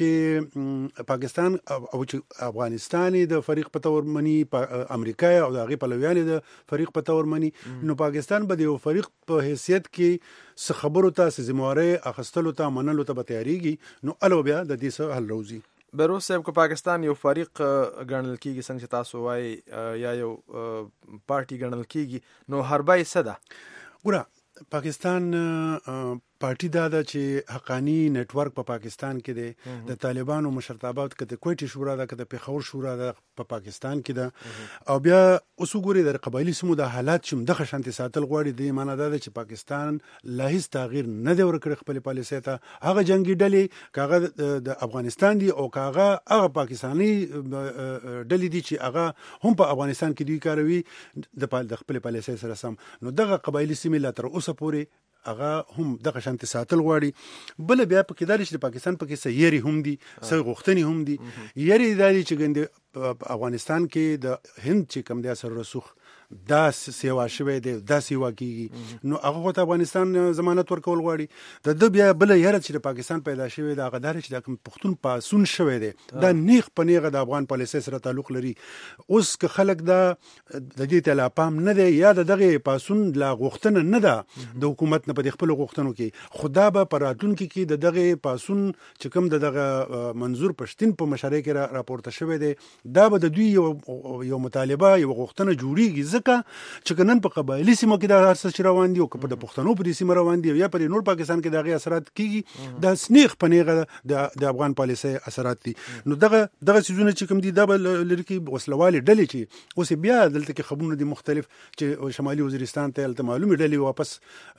[SPEAKER 12] چې پاکستان او چې افغانستان د فریق په تور منی امریکا او د هغه پلویان د فریق په تور منی نو پاکستان به د فریق په حیثیت کې څه خبرو ته سزمواره اخستلو ته منلو ته به تیاریږي نو الو بیا د دې څه حل روزي
[SPEAKER 2] بیروز صاحب که پاکستان یو فریق ګڼل کیږي څنګه چې تاسو وایي یا یو پارټي ګڼل کیږي نو حربای څه ده
[SPEAKER 12] ګوره پاکستان پارټي دا ده چې حقانی نت ورک په پاکستان کې دی د طالبانو مشرتابات کته کوټي شورا ده کته پیښور شورا ده په پاکستان کې ده او بیا اوس وګوري د قبایلی سمو د حالات چې مدغه شانتي ساتل غواړي دی معنی دا ده چې پاکستان لا هیڅ تغییر نه دی ورکړي خپل پالیسي ته هغه جنگي ډلې کاغه د افغانستان دی او کاغه هغه پاکستانی ډلې دي چې هغه هم په افغانستان کې دی کاروي د خپل پالیسي سره سم نو دغه قبایلی سیمه لا تر اوسه پورې هغه هم دغه شانتي ساتل غواړي بل بیا په کې د پاکستان په کې سيري هم دي سې غوښتنې هم دي یاري د چې ګند افغانستان کې د هند چې کم دی سره رسوخ دا سیوا شوی دی دا سیوا کیږي نو هغه ته افغانستان ضمانت ورکول غواړي د د بیا بل یاره چې د پاکستان پیدا شوی دا غدار چې د پښتون پاسون شوی دی دا نیغ پنیغه د افغان پالیسي سره تعلق لري اوس که خلک دا د دې ته لا پام نه دی یا دغه پاسون لا غوښتنه نه ده د حکومت نه په خپل غوښتنو کې خدا به پراتون کې د دغه پاسون چې کوم دغه منظور پښتون په مشارکت کې راپورته شوی دی دا به د دوی یو مطالبه یو غوښتنه جوړیږي چې کنن په قبایلی سیمه کې د هرڅ چې روان دي او په د پښتنو په سیمه روان دي یا په نور پاکستان کې دغه اثرات کیږي د سنیخ پنیغه د افغان پالیسي اثرات دي نو دغه دغه سيزونه چې کوم دي د لری وسلوالي ډلې چې اوس بیا دلته کې خبرونه دي مختلف چې شمالي وزیرستان ته الته معلومه ډلې واپس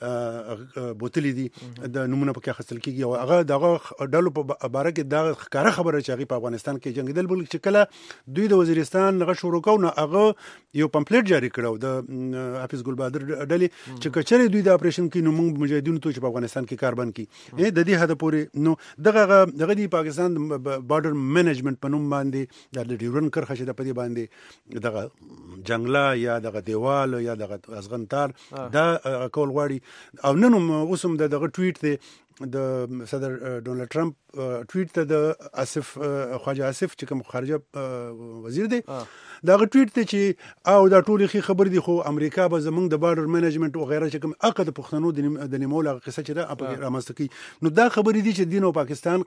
[SPEAKER 12] بوتلې دي د نمونه په کې خپل کیږي او هغه دغه ډلو په باره کې د ښکارا خبره چې هغه په افغانستان کې جنگیدل بل چې کله دوی د وزیرستان غ شروع کوونه هغه یو پمفلټ جاری کړو د حافظ ګل بهادر ډلې چې کچره دوی د اپریشن کې نو موږ مجاهدینو ته چې په افغانستان کې کاربن کې د دې هدا پورې نو دغه دغه دی پاکستان بارډر منیجمنت په نوم باندې د ډیورن کرخه چې د پدی باندې دغه جنگلا یا دغه دیوال یا دغه ازغنتار دا کول غواړي او نن اوسم دغه ټویټ دی د صدر ډونالد ټرمپ ټویټ ته د اسف خواجه اسف چې کوم خارجه وزیر دی دا ټویټ ته چې او دا ټول خي خبر دي خو امریکا به زمونږ د بارډر منیجمنت او غیره چې کوم عقد پښتنو د نیمول قصه چې دا رامستکی نو دا خبرې دي چې دین او پاکستان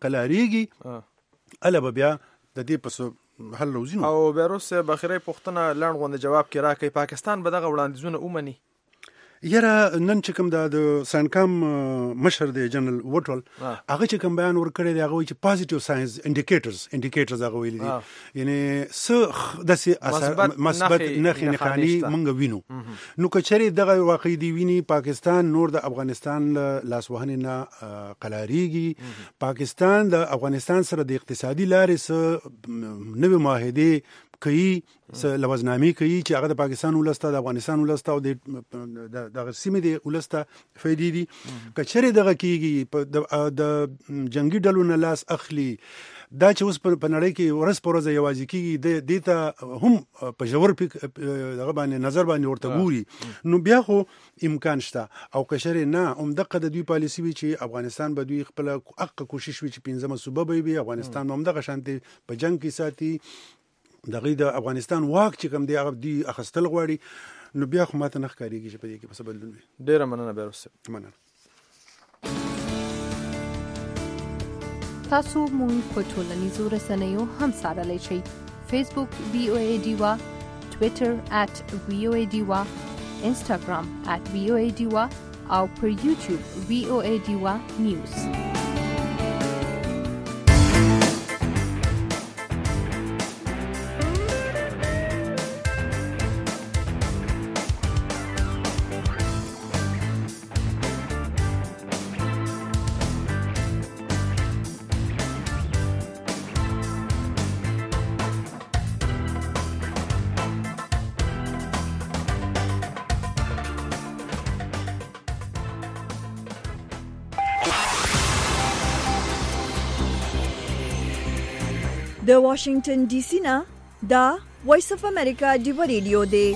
[SPEAKER 12] قلاریږي اله بیا د دې پس حل لوزینو
[SPEAKER 2] او بیروس بخیره پښتنه لړ غونډه جواب کې راکې پاکستان به دغه وړاندیزونه اومني
[SPEAKER 12] یره نن چې کوم د سانکام مشر دی جنرال وټول هغه چې کوم بیان ورکړی دی هغه چې پوزټیو ساينس انډیکیټرز انډیکیټرز هغه ویلي دي یعنی څه د سي اثر مثبت نخي نخاني مونږ وینو نو کچري دغه واقعي دی ویني پاکستان نور د افغانستان لاسوهنه نه قلاریږي پاکستان د افغانستان سره د اقتصادي لارې سره نوې معاهده کوي څه لوزنامي کوي چې هغه د پاکستان ولسته د افغانستان ولسته او د د سیمې د ولسته فائدې دي کچره دغه کیږي د جنگي ډلو نه لاس اخلي دا چې اوس په نړۍ کې ورځ په ورځ یوازې کیږي د دې ته هم په جوړ دغه باندې نظر باندې ورته ګوري نو بیا خو امکان شته او کشر نه هم دغه د دوی پالیسی وی چې افغانستان به دوی خپل حق کوشش وی چې پنځمه صوبه به وي افغانستان هم دغه شانتي په جنگ کې ساتي دغه د افغانستان واک چې کوم دی هغه دی اخستل غواړي نو بیا خو ماته نه ښکاریږي چې په دې کې څه بدلون وي
[SPEAKER 2] ډیره مننه بیروس
[SPEAKER 12] مننه
[SPEAKER 13] تاسو مونږ په ټولنیزو رسنیو هم سره شئ فیسبوک وی او ای ډیوا ټوئیټر ات وی او ای ډیوا انسټاګرام ات وی او ای ډیوا او پر یوټیوب وی او ای ډیوا نیوز
[SPEAKER 1] د واشنگټن ډي سي نه دا وایس اف امریکا دیو ریډیو دی.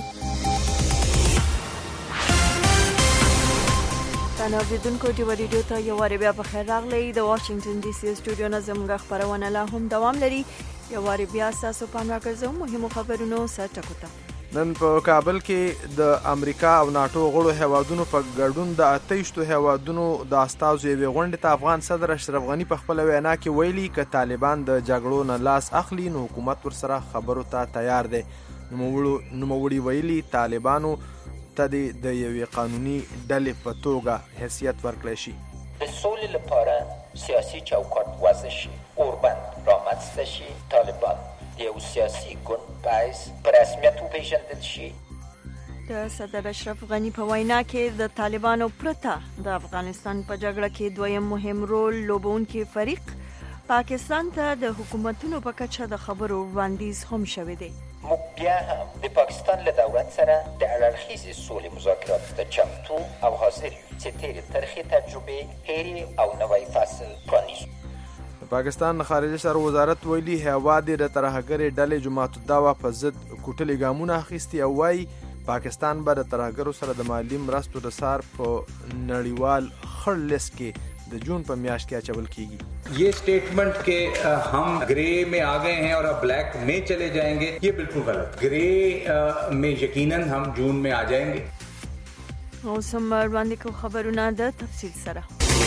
[SPEAKER 1] تاسو اوریدونکو دیو ریډیو ته یو واری بیا په خیر راغلی. د واشنگټن ډي سي سټوډیو نه زموږ خبرونه لا هم دوام لري. یو واری بیا تاسو په اړه راکړم مهمو خبرونو سره ټکوته.
[SPEAKER 2] نن په کابل کې د امریکا او ناتو غړو هیوادونو په ګډون د اتهشتو هیوادونو د استازو یوې غونډې ته افغان صدر اشرف غنی په خپل وینا کې ویلي ک طالبان د جګړو نه لاس اخلي نو حکومت ورسره خبرو ته تیار دی. نوموړي ویلي طالبانو ته د یوې قانوني ډلې په توګه حیثیت ورکړی شي.
[SPEAKER 3] د سولې لپاره سیاسي چوکاټ وضع شي، اوربند رامنځته شي، طالبان د یو سیاسي ګوند په حیث په رسمیت وپېژندل شي.
[SPEAKER 1] د صدر اشرف غنی په وینا کې د طالبانو پرته د افغانستان په جګړه کې دویم مهم رول لوبونکي فریق پاکستان ته د حکومتونو په کچه د خبرو وړاندیز هم شوی دی.
[SPEAKER 3] موږ بیا هم د پاکستان له دولت سره د اړخیزې سولې مذاکراتو ته چمتو او حاضر یو چې تېرې ترخې تجربې هېرې او نوی فصل پرانیزو.
[SPEAKER 2] پاکستان خارجه چارو وزارت ویلي هیواد د ترهګرې ډلې جماعت الدعوه په ضد کوټلې ګامونه اخیستي او وايي پاکستان به د ترهګرو سره د مالی مرستو د سار په نړیوال خړ لیست کې د جون په میاشت کې اچول کیږي.
[SPEAKER 4] ये स्टेटमेंट के हम ग्रे में आ गए हैं और अब ब्लैक में चले जाएंगे, ये बिल्कुल गलत. ग्रे में यकीनन हम जून में आ जाएंगे.
[SPEAKER 1] اوس هم وړاندې کوو خبرونه د تفصیل سره.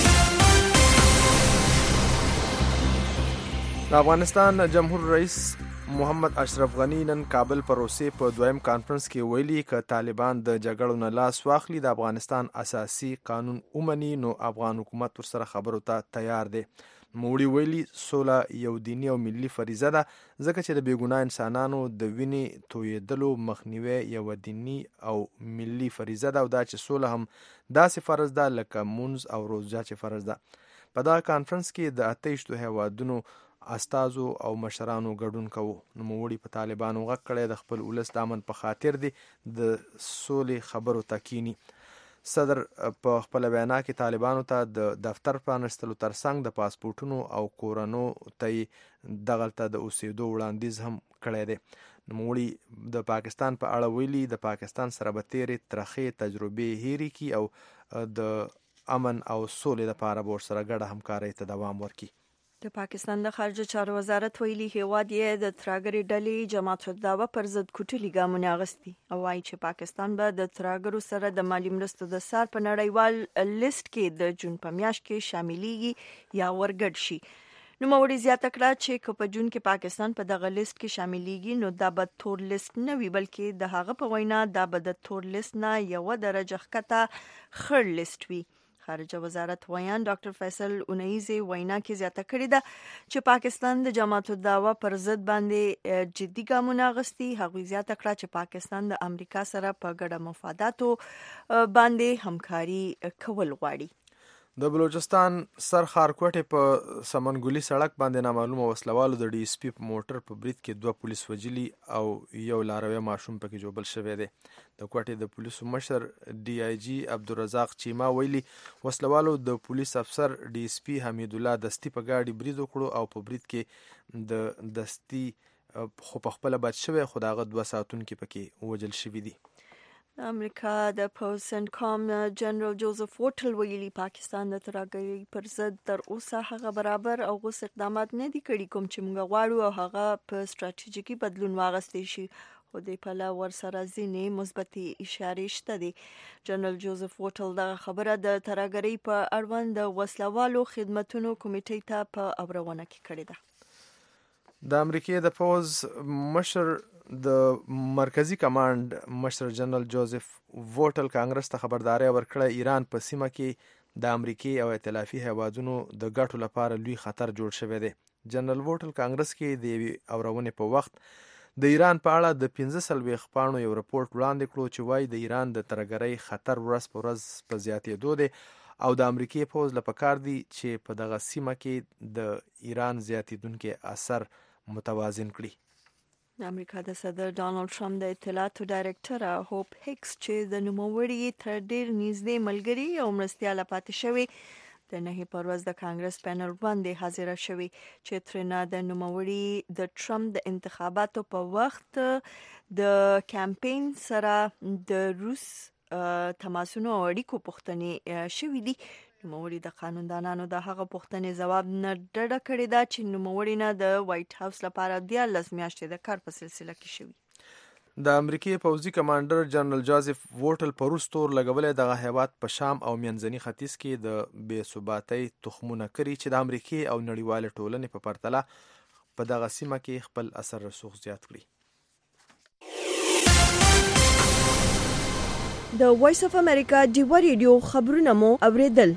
[SPEAKER 2] د افغانستان جمهور رئیس محمد اشرف غنی نن کابل پروسې په دویم کانفرنس کې ویلي ک طالبان د جګړو نه لاس واخلي د افغانستان اساسي قانون اومني نو افغان حکومت ورسره خبرو ته تیار دی. موړي ویلي سوله یو دینی او ملي فریضه ده ځکه چې د بیګناه انسانانو د وینې تویېدلو مخنیوي یو دینی او ملي فریضه ده او دا چې سوله هم داسې فرض ده لکه مونځ او روژه چې فرض ده. په دا کانفرنس کې د اتهشتو هیوادونو استازو او مشرانو ګډون کوو. نوموړي په طالبانو غږ کړی د خپل ولس د امن په خاطر دی د سولې خبرو تکینی. صدر په خپل وینا کې طالبانو ته د دفتر پرانستلو ترڅنګ د پاسپورټونو او کورونو ته دغلته د اوسېدو وړاندیز هم کړی دی. نوموړي د پاکستان په اړه ویلي د پاکستان سره به تېرې ترخې تجربې هېرې کړي او د امن او سولې لپاره به ورسره ګډه همکارۍ ته دوام ورکړي.
[SPEAKER 1] د پاکستان د خارجه چارو وزارت ویلي هیواد یې د ترهګرې ډلې جماعت الدعوه پر ضد کوټلي ګامونه اخیستي او وايي چې پاکستان به د ترهګرو سره د مالی مرستو د سار په نړیوال لیست کې د جون په میاشت کې شاملېږي یا ورګډ شي. نوموړي زیاته کړه چې که په جون کې پاکستان په دغه لیست کې شاملېږي نو دا به تور لیست نه وي بلکې د هغه په وینا دا به د تور لیست نه یوه درجه ښکته خړ لیست وي. خارجه وزارت ویان ډاکټر فیصل اونیزي وینا کې زیاته کړې ده چې پاکستان د جماعت الدعوه پر ضد باندې جدي ګامونه اخیستي. هغوی زیاته کړه چې پاکستان د امریکا سره په ګډه مفاداتو باندې همکاري کول غواړي.
[SPEAKER 2] د بلوچستان سر خارکوټې په سمنګولي سړک باندې نامعلومه وسلوالو د ډي اس پي په موټر په برید کې دوه پولیس وجلي او یو لاروی ماشوم پکې جوبل شوی دی. د کوټې د پولیسو مشر ډي آی جي عبدالرزاق چیما ویلي وسلوالو د پولیس افسر ډي اس پي حمید الله دستی په گاډي برید وکړو او په برید کې د دستی خو په خپل بچ شوی خو دغه دوه ساعتونکي پکې وجل شوی دي.
[SPEAKER 1] د امریکا د پوز سنټکام جنرال جوزف وټل ویلي پاکستان د ترهګرۍ پر ضد تر اوسه هغه برابر او غوس اقدامات نه دي کړي کوم چې موږ غواړو او هغه په ستراتیژیکي بدلون واغستې شي خو د پله ورسره ځینې مثبتې اشارې شته دي. جنرال جوزف وټل دغه خبره د ترهګرۍ په اړوند د وسلوالو خدمتونو کمیټې ته په اورونه کې کړې ده.
[SPEAKER 2] د امریکای د پوز مشر د مرکزی کمانډ مشر جنرال جوزف وټل کانګرس ته خبرداري ورکړه ایران په سیمه کې د امریکای او ائتلافي هیوادونو د ګټو لپاره لوی خطر جوړ شوی دی. جنرال وټل کانګرس کې د اورونه په وخت د ایران په اړه د پنځه څلوېښت پاڼو یو رپورټ وړاندې کړو چې وايي د ایران د ترهګرۍ خطر ورځ په ورځ په زیاتېدو دی او د امریکای پوز له پکار دی چې په دغه سیمه کې د ایران زیاتېدونکي اثر متوازن کړي.
[SPEAKER 1] د امریکا د صدر ډانلډ ټرمپ د اطلاعاتو ډایرکټر هوپ هیکس چې د نوموړي تر ډیر نږدې ملګری او مرستیاله پاتې شوی د نهي پر ورځ د کانګرس پینل باندې حاضر شوی چې ترنه د نوموړي د ټرمپ د انتخاباتو په وخت د کمپاین سره د روس تماسونو او اړیکو پوښتنې شوې دي. نوموړي د قانوندانانو د هغه پوښتنې ځواب نه ډډه کړې ده چې نوموړي نه د وایټ هاوس لپاره دیارلس میاشتې د کار په سلسله کې شوي.
[SPEAKER 2] د امریکای پوځي کمانډر جنرال جوزف ووټل پروس تور لګولې دغه هیواد په شام او منځني ختیځ کې د بې ثباتۍ تخمونه کړي چې د امریکای او نړیوال ټولنې په پرتله په دغه سیمه کې خپل اثر رسوخ زیات کړي.
[SPEAKER 1] د وایس اف امریکا ډیوا ریډیو خبرونه مو اوریدل.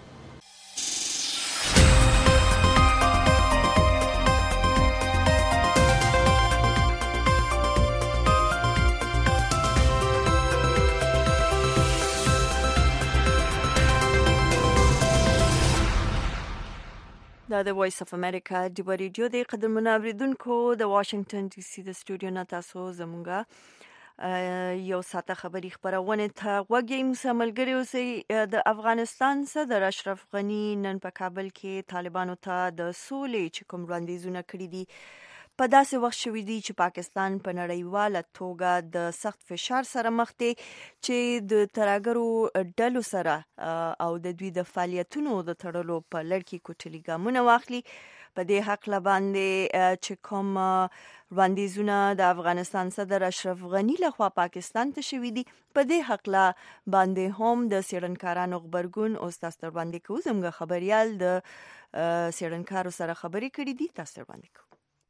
[SPEAKER 1] دا د وایس اف امریکا ډیوا ریډیو د قدرمنو اوریدونکو د واشنگټن ډي سي د سټوډیو نه تاسو زمونږه یو ساعته خبري خبرونه ته وګورئ. موږ ملګری اوسئ. د افغانستان صدر اشرف غنی نن په کابل کې طالبانو ته د سولې چې کوم وړاندیزونه کړی دي په داسې وخت شوی دی چې پاکستان په نړیواله توګه د سخت فشار سره مخ دی چې د ترهګرو ډلو سره او د دوی د فعالیتونو د تړلو په لړ کې کوټلي ګامونه واخلي. په دې حق لباندې چې کوم وړاندیزونه د افغانستان صدر اشرف غنی لخوا پاکستان ته شوی دي په دې حق لا باندې هم د سیړنکارانو خبرګون او تاسو ته وړاندې کوو. زموږ خبريال د سیړنکارو سره خبرې کړې دي، تاسو ته وړاندې کوو.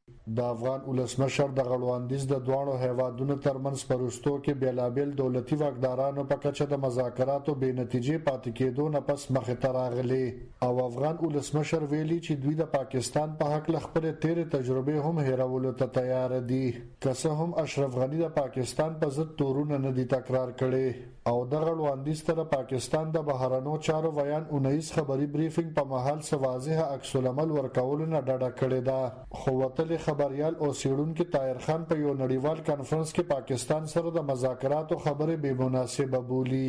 [SPEAKER 14] د افغان ولسمشر د غړوندیز د دوانو هیوادونو ترمنځ پروستو کې بیلابل دولتي واکدارانو په کچه د مذاکراتو بې نتیجې پاتې کېدو نه پس مخې ته راغلي او افغان ولسمشر ویلي چې دوی د پاکستان په حق له خپل تیرې تجربې هم هیرولو ته تیار دي. که څه هم اشرف غنی د پاکستان په ضد تورونه نه دي تکرار کړي او د غړوندیز تر پاکستان د بهرنیو چارو ویان اونیس خبري بریفینګ په محل سوازه عکس العمل ورکول نه ډډه کړې ده. خو وتل خبريال او سیړونکو طاهر خان په یو نړیوال کانفرنس کې پاکستان سره د مذاکراتو خبرې بې مناسبه بولی.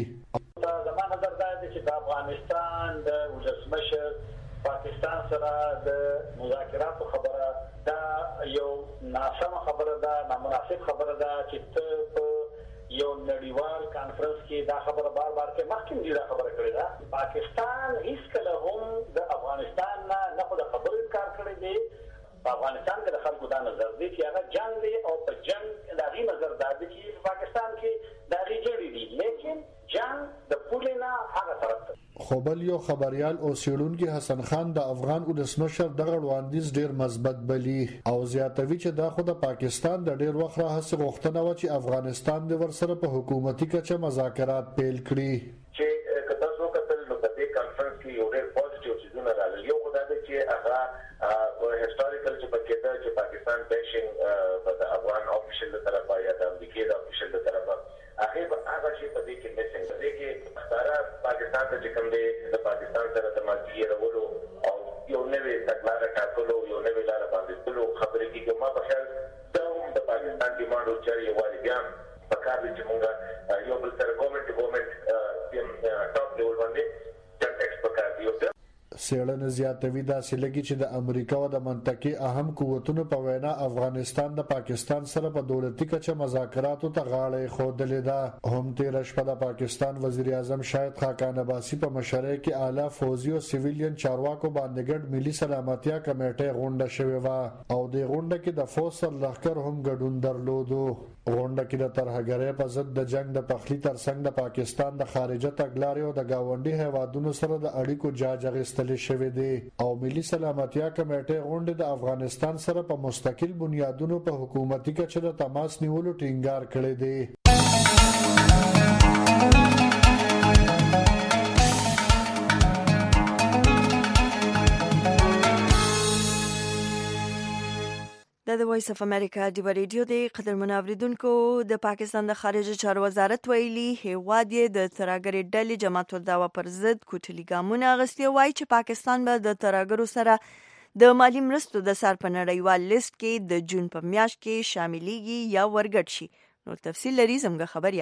[SPEAKER 15] زما نظر دا دی چې د افغانستان د ولسمشر پاکستان سره د مذاکراتو خبره دا یو ناسمه خبره ده، نامناسب خبره ده چې ته په یو نړیوال کانفرنس کې دا خبره بار بار کې مخکې دی دا خبره کړې ده. پاکستان هیڅ کله هم د افغانستان نه نه خو د خبرو انکار کړی دی. په افغانستان کې د خلکو دا نظر دی چې هغه جنگ دی او په جنگ د هغې نظر دا دی چې په پاکستان کې د هغې جړې دي، لیکن جنگ د پولې نه هغه طرف ته.
[SPEAKER 14] خو بل یو خبريال او سیړونکي حسن خان د افغان ولسمشر دغه وړاندیز ډیر مثبت بلی او زیاتوي چې دا خو د پاکستان د ډیر وخت راهیسې غوښتنه و چې افغانستان د ورسره په حکومتي کچه مذاکرات پیل کړي.
[SPEAKER 15] چې که تاسو کتل نو په دې کانفرنس کې یو ډیر پوزټیو څیزونه راغلي. یو خو دا دی چې هغه هیستوریکل چې پکې ده چې پاکستان بیشنګ په د افغان افیشل له طرفه یا د امریکای د افیشل له طرفه هغه هغه چې په دې کې میسنګ دی کې ستاره پاکستان ته چې کوم دی د پاکستان سره د مالي رولو او یو نوې تګلارې ټاکلو یو نوې لار باندې ټولو خبرې کې ما په خیال دا هم د پاکستان ډیماند او چاري والی بیا په کار دي چې موږ یو بل سره ګورنمنت ګورنمنت یم ټاپ لیول باندې چې ټیکس په کار دی.
[SPEAKER 14] سیړنه زیاتوي دا سلګي چې د امریکا او د منطقې اهم قوتونو په وینا افغانستان د پاکستان سره په دولتي کچه مذاکراتو ته غاړه خودلې ده. هم تیر شپه د پاکستان وزیر اعظم شاهد خاقان عباسی په مشرۍ کې اعلی فوجي او سیویلین چارواکو باندې ګډ ملي سلامتیا کمیټه غونډه شوې و او د غونډه کې د فوج سر لښکر هم ګډون درلودو. غونډه کې د ترهګرۍ په ضد د جنگ د پخلی ترڅنګ د پاکستان د خارجه تګلارې او د گاونډي هیوادونو سره د اړیکو جاج اخیستل شوې دي او ملي سلامتیا کمیټه غونډه د افغانستان سره په مستقل بنیادونو په حکومتي کچه د تماس نیولو ټینګار کړی دی.
[SPEAKER 1] د وایس اف امریکا ډیوا ریډیو د قدرمنو اوریدونکو د پاکستان د خارجه چارو وزارت ویلي هیواد یې د ترهګرۍ ډلې جماعت الدعوه پر ضد کوټلي ګامونه اخیستي وایي چې پاکستان به د ترهګرو سره د مالی مرستو د سر په نړیوال لیست کې د جون په میاشت کې شاملېږي یا ورګډ شي. نور تفصیل لري زموږ خبرياله.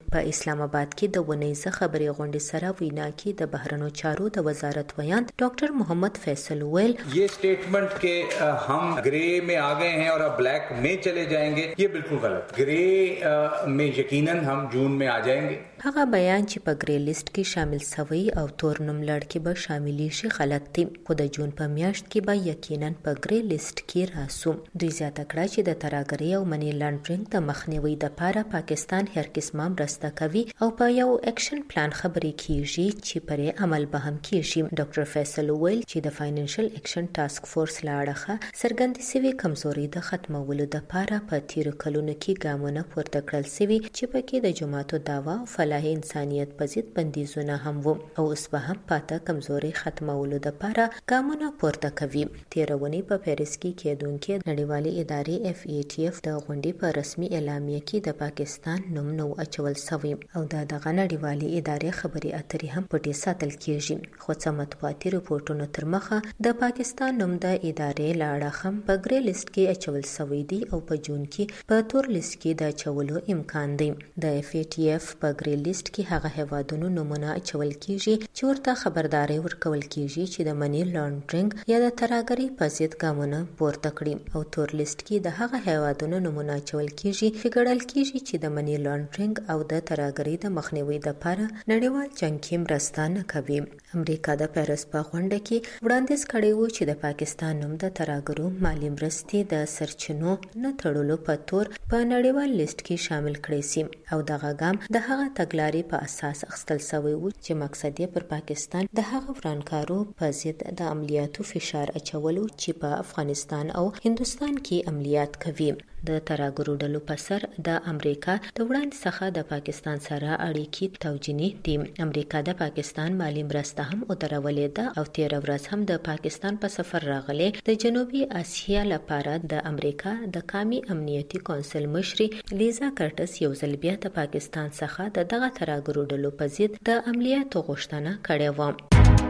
[SPEAKER 16] په اسلام آباد کې د ونیزه خبري غونډې سره وینا کې د بهرنیو چارو د وزارت ویاند ډاکټر محمد فیصل ویل
[SPEAKER 4] ये स्टेटमेंट के हम ग्रे में आ गए हैं और अब ब्लैक में चले जाएंगे ये बिल्कुल गलत। ग्रे में यकीनन हम जून में आ जाएंगे।
[SPEAKER 16] هغه بیان چې په ګری لیست کې شامل شوی او تور نوم لړ کې به شامل شي غلط دی، خو د جون په میاشت کې به یقینا په ګری لیست کې راسو. دوی زیاته کړه چې د تراګری او منی لانډرینګ د مخنیوي لپاره پاکستان هر قسمه مرسته کوي او په یو اکشن پلان خبرې کیږي چې پرې عمل به هم کیږي. ډاکټر فیصل ویل چې د فاینانشل اکشن ټاسک فورس لاړه څرګندې سوي کمزوري د ختمولو لپاره په تیر کلونو کې ګامونه پورته کړل سوي چې پکې د جماعتو دعوا فلاح انسانیت په ضد بندیزونه هم وو او اوس به هم پاته کمزوري ختمولو لپاره ګامونه پورته کوي. تیرونی په پیریس کې کېدونکې نړیوالې ادارې اف ای ټی اف د غونډې په رسمي اعلامیه کې د پاکستان نوم نو اچول شوی او د دغه نړیوالې ادارې خبري اترې هم پټې ساتل کیږي، خو څه مطبوعاتي رپورټونو تر مخه د پاکستان نوم د ادارې لاړه هم په ګری لیست کې اچول شوی دی او په جون کې په تور لیست کې د اچولو امکان دی. د اف ای ټی اف په ګری لیست کې هغه هیوادونو نمونه اچول کیږي چې ورته خبرداري ورکول کیږي چې د منی لانډرینګ یا د تراګری په ضد ګامونه پورته کړي او تور لیست کې د هغه هیوادونو نمونه اچول کیږي چې ګڼل کیږي چې د منی لانډرینګ او د تراګری د مخنیوي لپاره نړیوال جنګ کې مرسته نه کوي. امریکا د پیرس په غونډه کې وړاندیز کړی و چې د پاکستان نوم د تراګرو مالی مرستې د سرچینو نه تړلو په تور په نړیوال لیست کې شامل کړي سي او دغه ګام د هغه تګلارې په اساس اخیستل شوی و چې مقصد یې پر پاکستان د هغه ورانکارو په ضد د عملیاتو فشار اچولو چې په افغانستان او هندوستان کې عملیات کوي. د تراګرو ډلو په سر د امریکا د وړاندې څخه د پاکستان سره اړیکې توجینی دي. امریکا د پاکستان مالی مرسته هم ودرولې ده او تیر ورځ هم د پاکستان په سفر راغلي د جنوبي اسیا لپاره د امریکا د قومي امنیتي کونسل مشري لیزا کرټس یو ځل بیا د پاکستان څخه د دغه تراګرو ډلو په ضد د عملیاتو غوښتنه کړې و.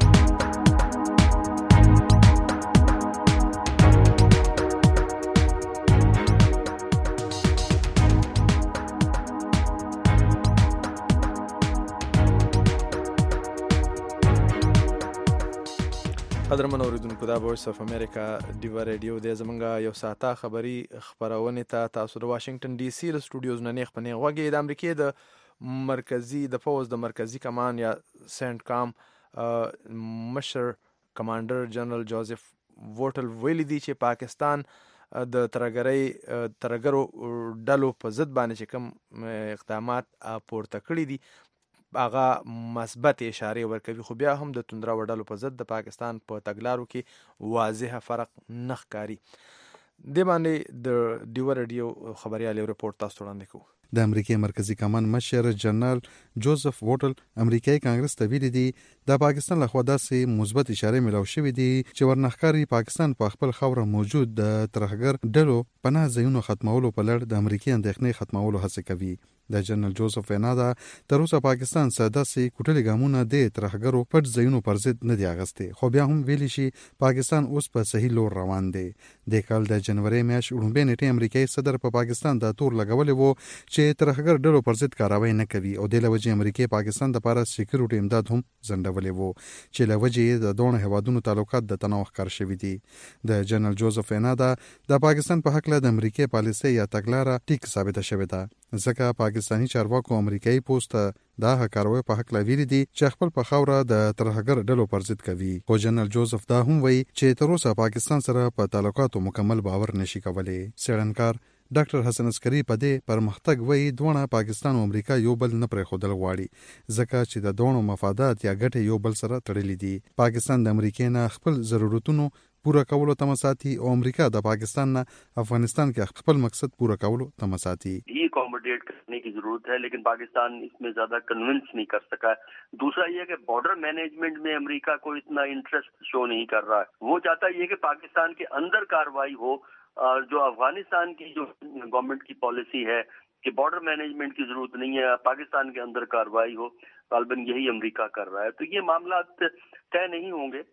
[SPEAKER 2] قدرمن اوریدونکو دا وایس اف امریکا ډیوا ریډیو د زمونږه یو ساعته خبری خبرونه ته تاسو د واشنگټن ډي سي له سټوډیوز نه نه خپنه غوږی د امریکای د مرکزی د فوز د مرکزی کمان یا سنت کام مشر کمانډر جنرال جوزف ووټل ویلي دی چې پاکستان د ترګری ترګرو ډلو په ضد باندې چې کوم اقدامات پورته کړی دي هغه مثبت اشاره ورکوي، خو بیا هم د توندرا وډلو په ضد د پاکستان په تګلارو کې واضح فرق نه ښکاري. د باندې د ډیو ریډیو خبريالي رپورت تاسو وړاندې کوو.
[SPEAKER 17] د امریکای مرکزی کمان مشر جنرال جوزف ووټل امریکایي کانګرس ته ویلي دي د پاکستان لخوا داسې مثبت اشاره ملو شوې دي چې ورنخکاری پاکستان په خپل خوره موجود د ترهګر ډلو پناه ځایونو ختمولو په لړ د امریکای اندېښنې ختمولو هڅه کوي. د جنرال جوزف وینا ده تر اوسه پاکستان ساده سي کوټلي ګامونه د ترهګرو پټ ځایونو پر ضد نه دی اغسته، خو بیا هم ویلي شي پاکستان اوس په صحیح لور روان دی. د کال د جنوري میاشت وړاندې نیټه امریکایي صدر په پاکستان د تور لګولې وو چې ترهګر ډلو پر ضد کاروایی نه کوي او د لوجې امریکای پاکستان د لپاره سکیورټي امداد هم زندولې وو چې لوجې د دوه هوادونو تعلقات د تنوع ښکار شوې دي. د جنرال جوزف وینا ده د پاکستان په حق له د امریکای پالیسي یا تګلارې ټیک ثابته شوې ده، ځکه پاکستانی چارواکو امریکایي پوسټ دا هکاروي په حق لویری دي چې خپل په خوره د ترهګر ډلو پر ضد کوي. خو جنرال جوزف دا هم وایي چې تر اوسه پاکستان سره په تعلقاتو مکمل باور نشي کولای. سړنکار ډاکټر حسن عسکری په دې پرمختګ وایي دوه پاکستان او امریکا یو بل نه پرې خودل غواړي ځکه چې د دوه مفادات یا ګټې یو بل سره تړلې دي. پاکستان د امریکا نه خپل ضرورتونو पूरा कवलो तमसाती और अमेरिका द पाकिस्तान ना अफगानिस्तान के खपल मकसद पूरा कवलो तमसाती
[SPEAKER 18] ये अकोमोडेट करने की जरूरत है, लेकिन पाकिस्तान इसमें ज्यादा कन्विंस नहीं कर सका। दूसरा ये कि बॉर्डर मैनेजमेंट में अमेरिका को इतना इंटरेस्ट शो नहीं कर रहा है। वो चाहता ये कि पाकिस्तान के अंदर कार्रवाई हो और जो अफगानिस्तान की जो गवर्नमेंट की पॉलिसी है कि बॉर्डर मैनेजमेंट की जरूरत नहीं है, पाकिस्तान के अंदर कार्रवाई हो, गालबन यही अमेरिका कर रहा है। तो ये मामला तय नहीं होंगे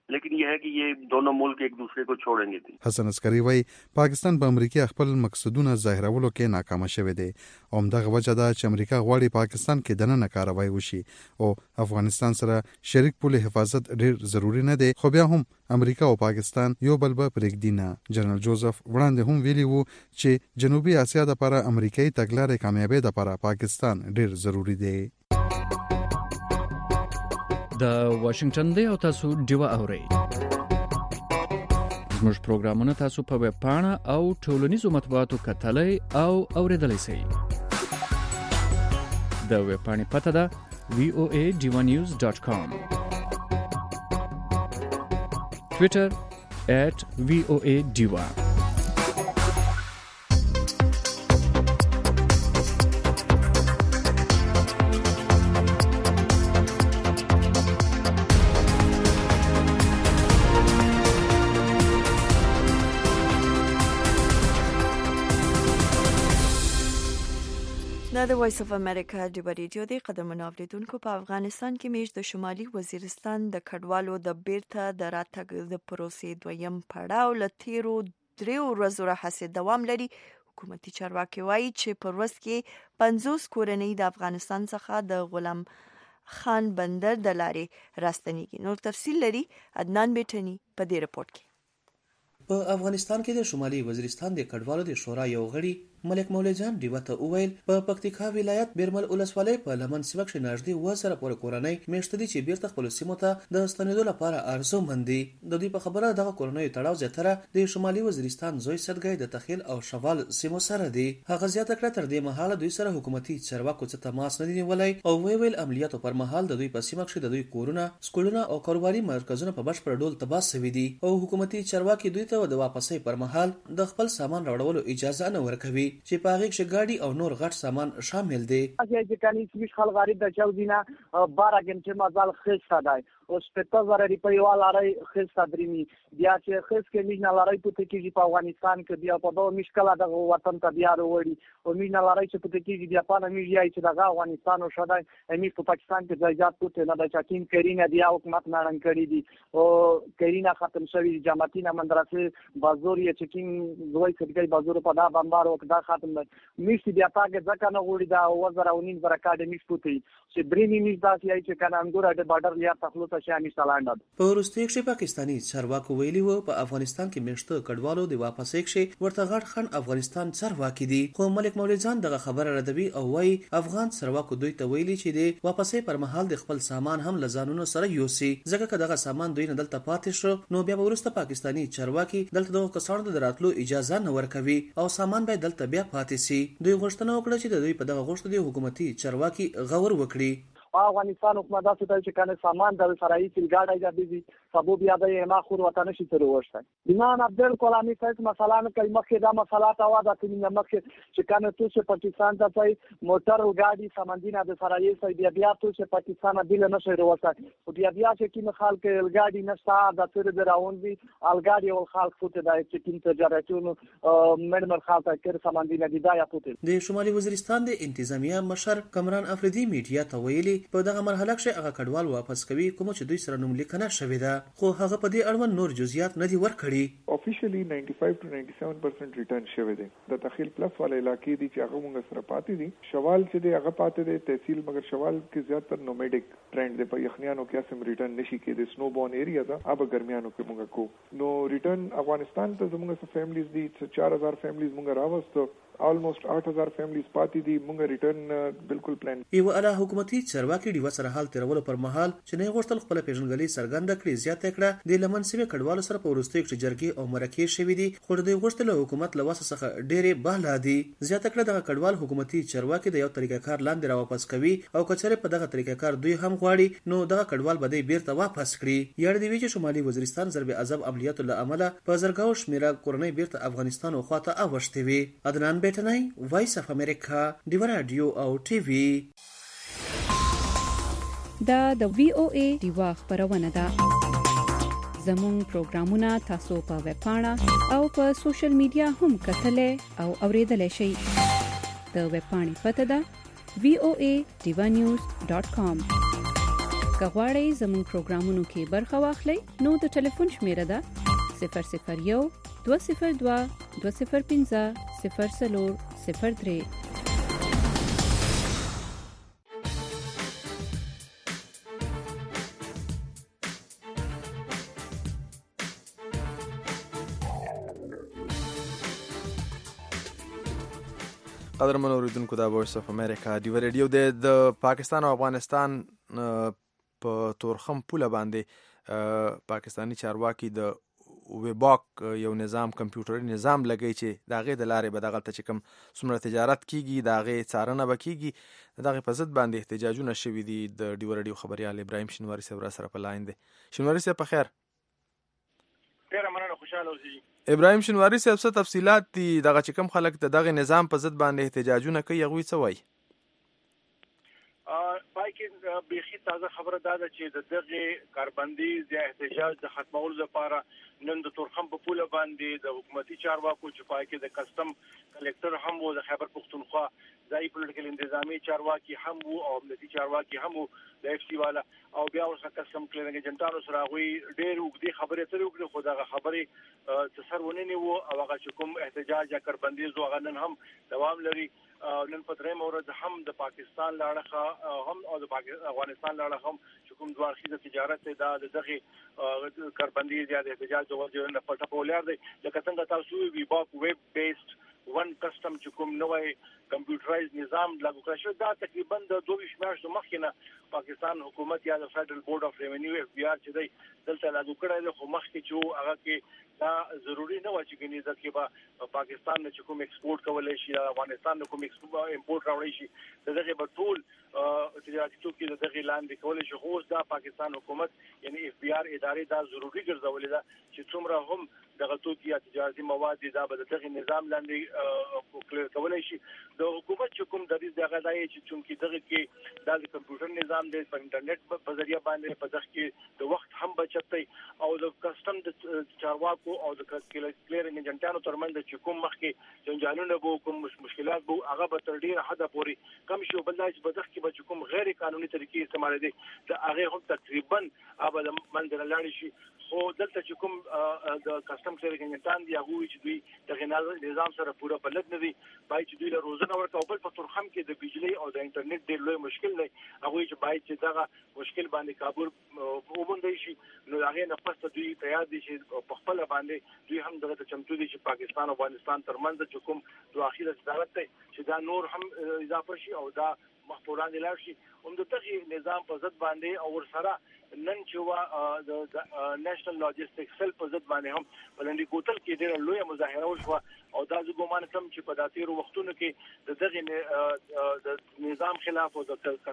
[SPEAKER 18] लेकिन यह है कि ये दोनों मुल्क एक दूसरे को छोड़ेंगे नहीं।
[SPEAKER 17] حسن عسکری وایي پاکستان په امریکا خپل مقصدونه ظاهرولو کې ناکام شوی دی او دغه وجه ده چې امریکا غواړي پاکستان کې دننه کاروایی وشي او افغانستان سره شریک پولي حفاظت ډیر ضروری نه دی، خو بیا هم امریکا او پاکستان یو بل به پرېږدي نه. جنرال جوزف وړاندې هم ویلي وو چې جنوبي اسیا د لپاره امریکایي تګلارې کامیابی د لپاره پاکستان ډیر ضروری دی.
[SPEAKER 19] د واشنگټن دی او تاسو ډیوا اورئ. زموږ پروګرامونه تاسو په ویب پاڼه او ټولنیزو مطبوعاتو کتلای او اوریدلای شئ. د ویب پاڼې پته ده وی او ای ډیوا نیوز ډاټ کام. ټویټر at وی او ای ډیوا.
[SPEAKER 1] د وایس اف امریکا د ریډیو د قدمونو اوریدونکو په افغانستان کې میش د شمالي وزیرستان د کډوالو د بیرته د راتګ د پروسې دویم پړاو له تیرو دریو ورځو راهیسې دوام لري. حکومتي چارواکي وایي چې په ورځ کې پنځوس کورنۍ د افغانستان څخه د غلام خان بندر د لارې راستنیږي. نور تفصیل لري عدنان بیٹنی په دې رپورت کې.
[SPEAKER 20] په افغانستان کې د شمالي وزیرستان د کډوالو د شورا یو غړي ملک مولا جان دیوه ته وویل په پکتیکا ولایت بیرمل ولسوالۍ په لمن سیمه کې نږدې اووه زره پورې کورنۍ میشته دي چې بیرته خپلو سیمو ته د ستنېدو لپاره ارزومند دي. د دوی په خبره دغه کورنیو تړاو زیاتره د شمالي وزیرستان زوی سدګۍ د تخیل او شوال سیمو سره دي. هغه زیاته کړه تر دې مهاله دوی سره حکومتي چارواکو څخه تماس نه دی نیولی او وی ویل عملیاتو پر مهال د دوی په سیمه کې د دوی کورونه، سکولونه او کاروباري مرکزونه په بشپړ ډول تباه شوي دي او حکومتي چارواکي دوی ته د واپسۍ پر مهال د خپل سامان راوړلو اجازه نه ورکوي چې په هغه کې گاڑی او نور غټ سامان شامل دي.
[SPEAKER 21] اگه کنی سیش خلق غریب د چودینا بارا گنټه مازال خسته دی او سپتا زره ری په یو لاري خسته درمی بیا چې خس کې مینا لاري په تکیږي په افغانستان کې بیا په دوه مشکله د وطن ته بیا وروړي او مینا لاري چې په تکیږي بیا په نامي یای چې د افغانستان او شدای امي په پاکستان کې ځایات پته نه د چاکین کرینه دی او حکومت نارن کړی دي او کرینه ختم شوی جماعتینه مدرسې بازوري چکین دوی کډګي بازور په دا بمبار او دا ختم میشي بیا پاګه ځکه نه وړي دا وزر او نیم زره کاډ میش پوتي چې برینی میش داسې یای چې کنه انګور د بارډر لیا تخلو
[SPEAKER 20] په وروستي کې پاکستاني چارواکو ویلي وو په افغانستان کې میشته کډوالو د واپسې کې ورته غټ خان افغانستان چارواکي دي، خو ملک مولا جان دغه خبره ردوي او وايي افغان چارواکو دوی ته ویلي چې د واپسې پر مهال د خپل سامان هم لزانونو سره یوسي ځکه که دغه سامان دوی نه دلته پاتې شو نو بیا ورسته پاکستاني چارواکي دلته دغه کسانو د راتلو اجازه نه ورکوي او سامان به دلته بیا پاتې سي. دوی غوښتنه وکړه چې د دوی په دغه غوښتنه د حکومتي چارواکي غور وکړي.
[SPEAKER 21] افغانستان حکومت داسې دی چې کنه سامان د سرای سیلګاډ ایجاد دي سبب بیا د ما خور وطن شي تر ورسته بنان عبدل کلامی فیس مثلا کله مخکې دا مسله تا واده تنه مخکې چې کنه تو چې پاکستان ته ځي موټر او ګاډي سامندینه د سرای سي بیا بیا تو چې پاکستان دل نه شي ورسته او بیا بیا چې کینه خلک ګاډي نشته د تر د راون دي الګاډي او خلک فوت دی چې کین تجارتونو مړمر خلک کړ سامندینه دی دا یا فوت.
[SPEAKER 20] د شمالي وزیرستان د انتظامیه مشر کمران افریدي میډیا ته ویلي په دغه مرحله کې هغه کډوال واپس کوي کوم چې دوی سره نوم لیکنه شوې ده، خو هغه په دې اړوند نور جزئیات نه دي ورکړي.
[SPEAKER 22] افیشلی ninety-five to ninety-seven percent ریټرن شوی دی. د تخیل پلس والے علاقې دي چې هغه موږ سره پاتې دي. شوال چې دی هغه پاتې دی تحصیل، مګر شوال کې زیاتره نومیډیک ټرند دی. په یخنیانو کې اسم ریټرن نشي کېدی، سنو بون ایریا ده، اب ګرمیانو کې موږ کو نو ریټرن افغانستان ته زموږ سره فیملیز دي چار هزار فیملیز موږ راوستو، almost eight thousand فیملیز پاتې دي. موږ ریټرن بالکل پلان.
[SPEAKER 20] یو اعلی حکومتي چارواکي ډیوه سره حال تیرولو پر مهال چې نه غوښتل خپل پیژنګلي سرګند کړي زیاته کړه د لمن سیمه کډوالو سره په ورستۍ کې جرګې او مرکې شوې دي، خو د غوښتل حکومت له واسه څخه ډېرې بالا دي. زیاته کړه دغه کډوال حکومتي چارواکي د یو طریقه کار لاندې را واپس کوي او کچره په دغه طریقه کار دوی هم غواړي نو دغه کډوال به بیرته واپس کړي. یاد دی چې شمالي وزیرستان ضرب عذاب عملیاتو له امله په زرګاو شمیره کورنۍ بیرته افغانستان او خواته اوښتې وي. عدنان بیٹنای وایس اف امریکا دیو رادیو او ټي وي.
[SPEAKER 6] دا د وی او ای دیوا خبرونه ده. زموږ پروګرامونه تاسو په ویب پاڼه او په سوشل میډیا هم کتلای او اوریدلای شئ. د ویب پاڼې پته ده وی او ای دیوا نیوز ډاټ کام. که غواړئ زموږ پروګرامونو کې برخه واخلئ نو د ټلیفون شمیره ده صفر صفر یو دوه صفر دوه دوه صفر پنځه صفر څلور صفر درې.
[SPEAKER 2] قدرمن اوریدونکو دا وایس اف امریکا دی ریډیو د پاکستان او افغانستان په تورخم پوله باندې پاکستانی چارواکي د ویباک یو نظام کمپیوټري نظام لګی چې داغه د لارې به دغه ته کوم څومره تجارت کیږي داغه څارنه وکيږي دغه په ضد باندې احتجاجونه شوي دي. د ډیو ریډیو خبريال ابراهيم شنواری صاحب را سره په لاین دي. شنواری صاحب په خیر.
[SPEAKER 5] ډیره مننه، خوشاله اوسئ.
[SPEAKER 2] ابراهيم شنواری صاحب څه تفصيلات دي دغه چې کوم خلک دغه نظام په ضد باندې احتجاجونه کوي هغه څه وایي؟
[SPEAKER 5] پای کې بیخي تازه خبره ده چې د دغه کاربندي د احتجاج د ختمولو لپاره نن د تورخم په پوله باندې د حکومتي چارواکو چې پای کې د کسٹم کلیکټر هم وو، د خیبر پختونخوا ځای پولیټیکل انتظامی چارواکي هم وو او امنیتي چارواکي هم وو د اف سی والا او بیا ورسره کسٹم کلینګ جنټانو سره غوي ډېر وګړي خبرې ترې وکړي خو دا خبرې تصرونه نه وو او هغه چې کوم احتجاج یا کاربندي زو هغه نن هم دوام لري. نن په درېم ورځ هم د پاکستان لاړه هم او د افغانستان لاړه هم چې کوم دوه اړخیزه تجارت دا دغه کاربندي زیات احتجاج د وجه نه پټه پولار دی لکه څنګه تاسو وی باک ویب بیسډ ون کسٹم چې کوم نوې کمپیوټرایز نظام لاګو کړی شو. دا تقریبا د دوه میاشتو مخکې نه پاکستان حکومت یا د فدرل بورډ اف ریونیو اف بی آر چې دی دلته لاګو کړی دی خو مخکې چې هغه کې دا ضروری نه و چې ګنې ځکه به پاکستان نه کوم ایکسپورټ کولای شي افغانستان نه کوم امپورټ راوړي شي دغه به ټول تجارتي توکي دغه لاندې کولای شي. خو دا پاکستان حکومت یعنی اف بی آر ادارې دا ضروری ګرځولې ده چې څومره هم دغه توکي یا تجارتي مواد دا به دغه نظام لاندې کلیر کولای شي. د حکومت چې کوم د دې دغه دای چې چونکی دغه کې د کمپیوټر نظام د انټرنیټ په ذریعہ باندې په دغه کې د وخت هم بچت او د کسٹم د چارواکو او د کلیرنګ جنټانو ترمنځ چې کوم مخکې جنجالونه وو کوم مشکلات وو هغه به تر ډیره حد پورې کم شو. بل دا چې په دغه کې به کوم غیر قانوني طریقې استعمال دي د هغه هم تقریبا ابل منځ لاړ شي. خو دلته چې کوم د کسٹم کلیرنګ جنټان دی هغه چې دوی دغه نظام سره پوره بلد نه دي بای چې دوی له روزنه ورته او بل په تورخم کې د بجلی او د انټرنیټ ډېر لوی مشکل دی هغه چې بای چې دغه مشکل باندې کابو وبوندي شي نو هغه نه پسته دوی تیار دي چې په خپل باندې دوی هم دغه چمتو دي چې پاکستان او افغانستان ترمنځ چې کوم دوه اخیره صدارت دی چې دا نور هم اضافه شي او دا محفوران لاړ شي هم د تغي نظام په ضد باندې او ورسره نن چې وا د نېشنل لاجستیک سیل په ضد باندې هم بلندي کوتل کې ډېر لوی مظاهره وشوه او دا زه ګومان کوم چې په داتیرو وختونو کې د دغه د نظام خلاف او د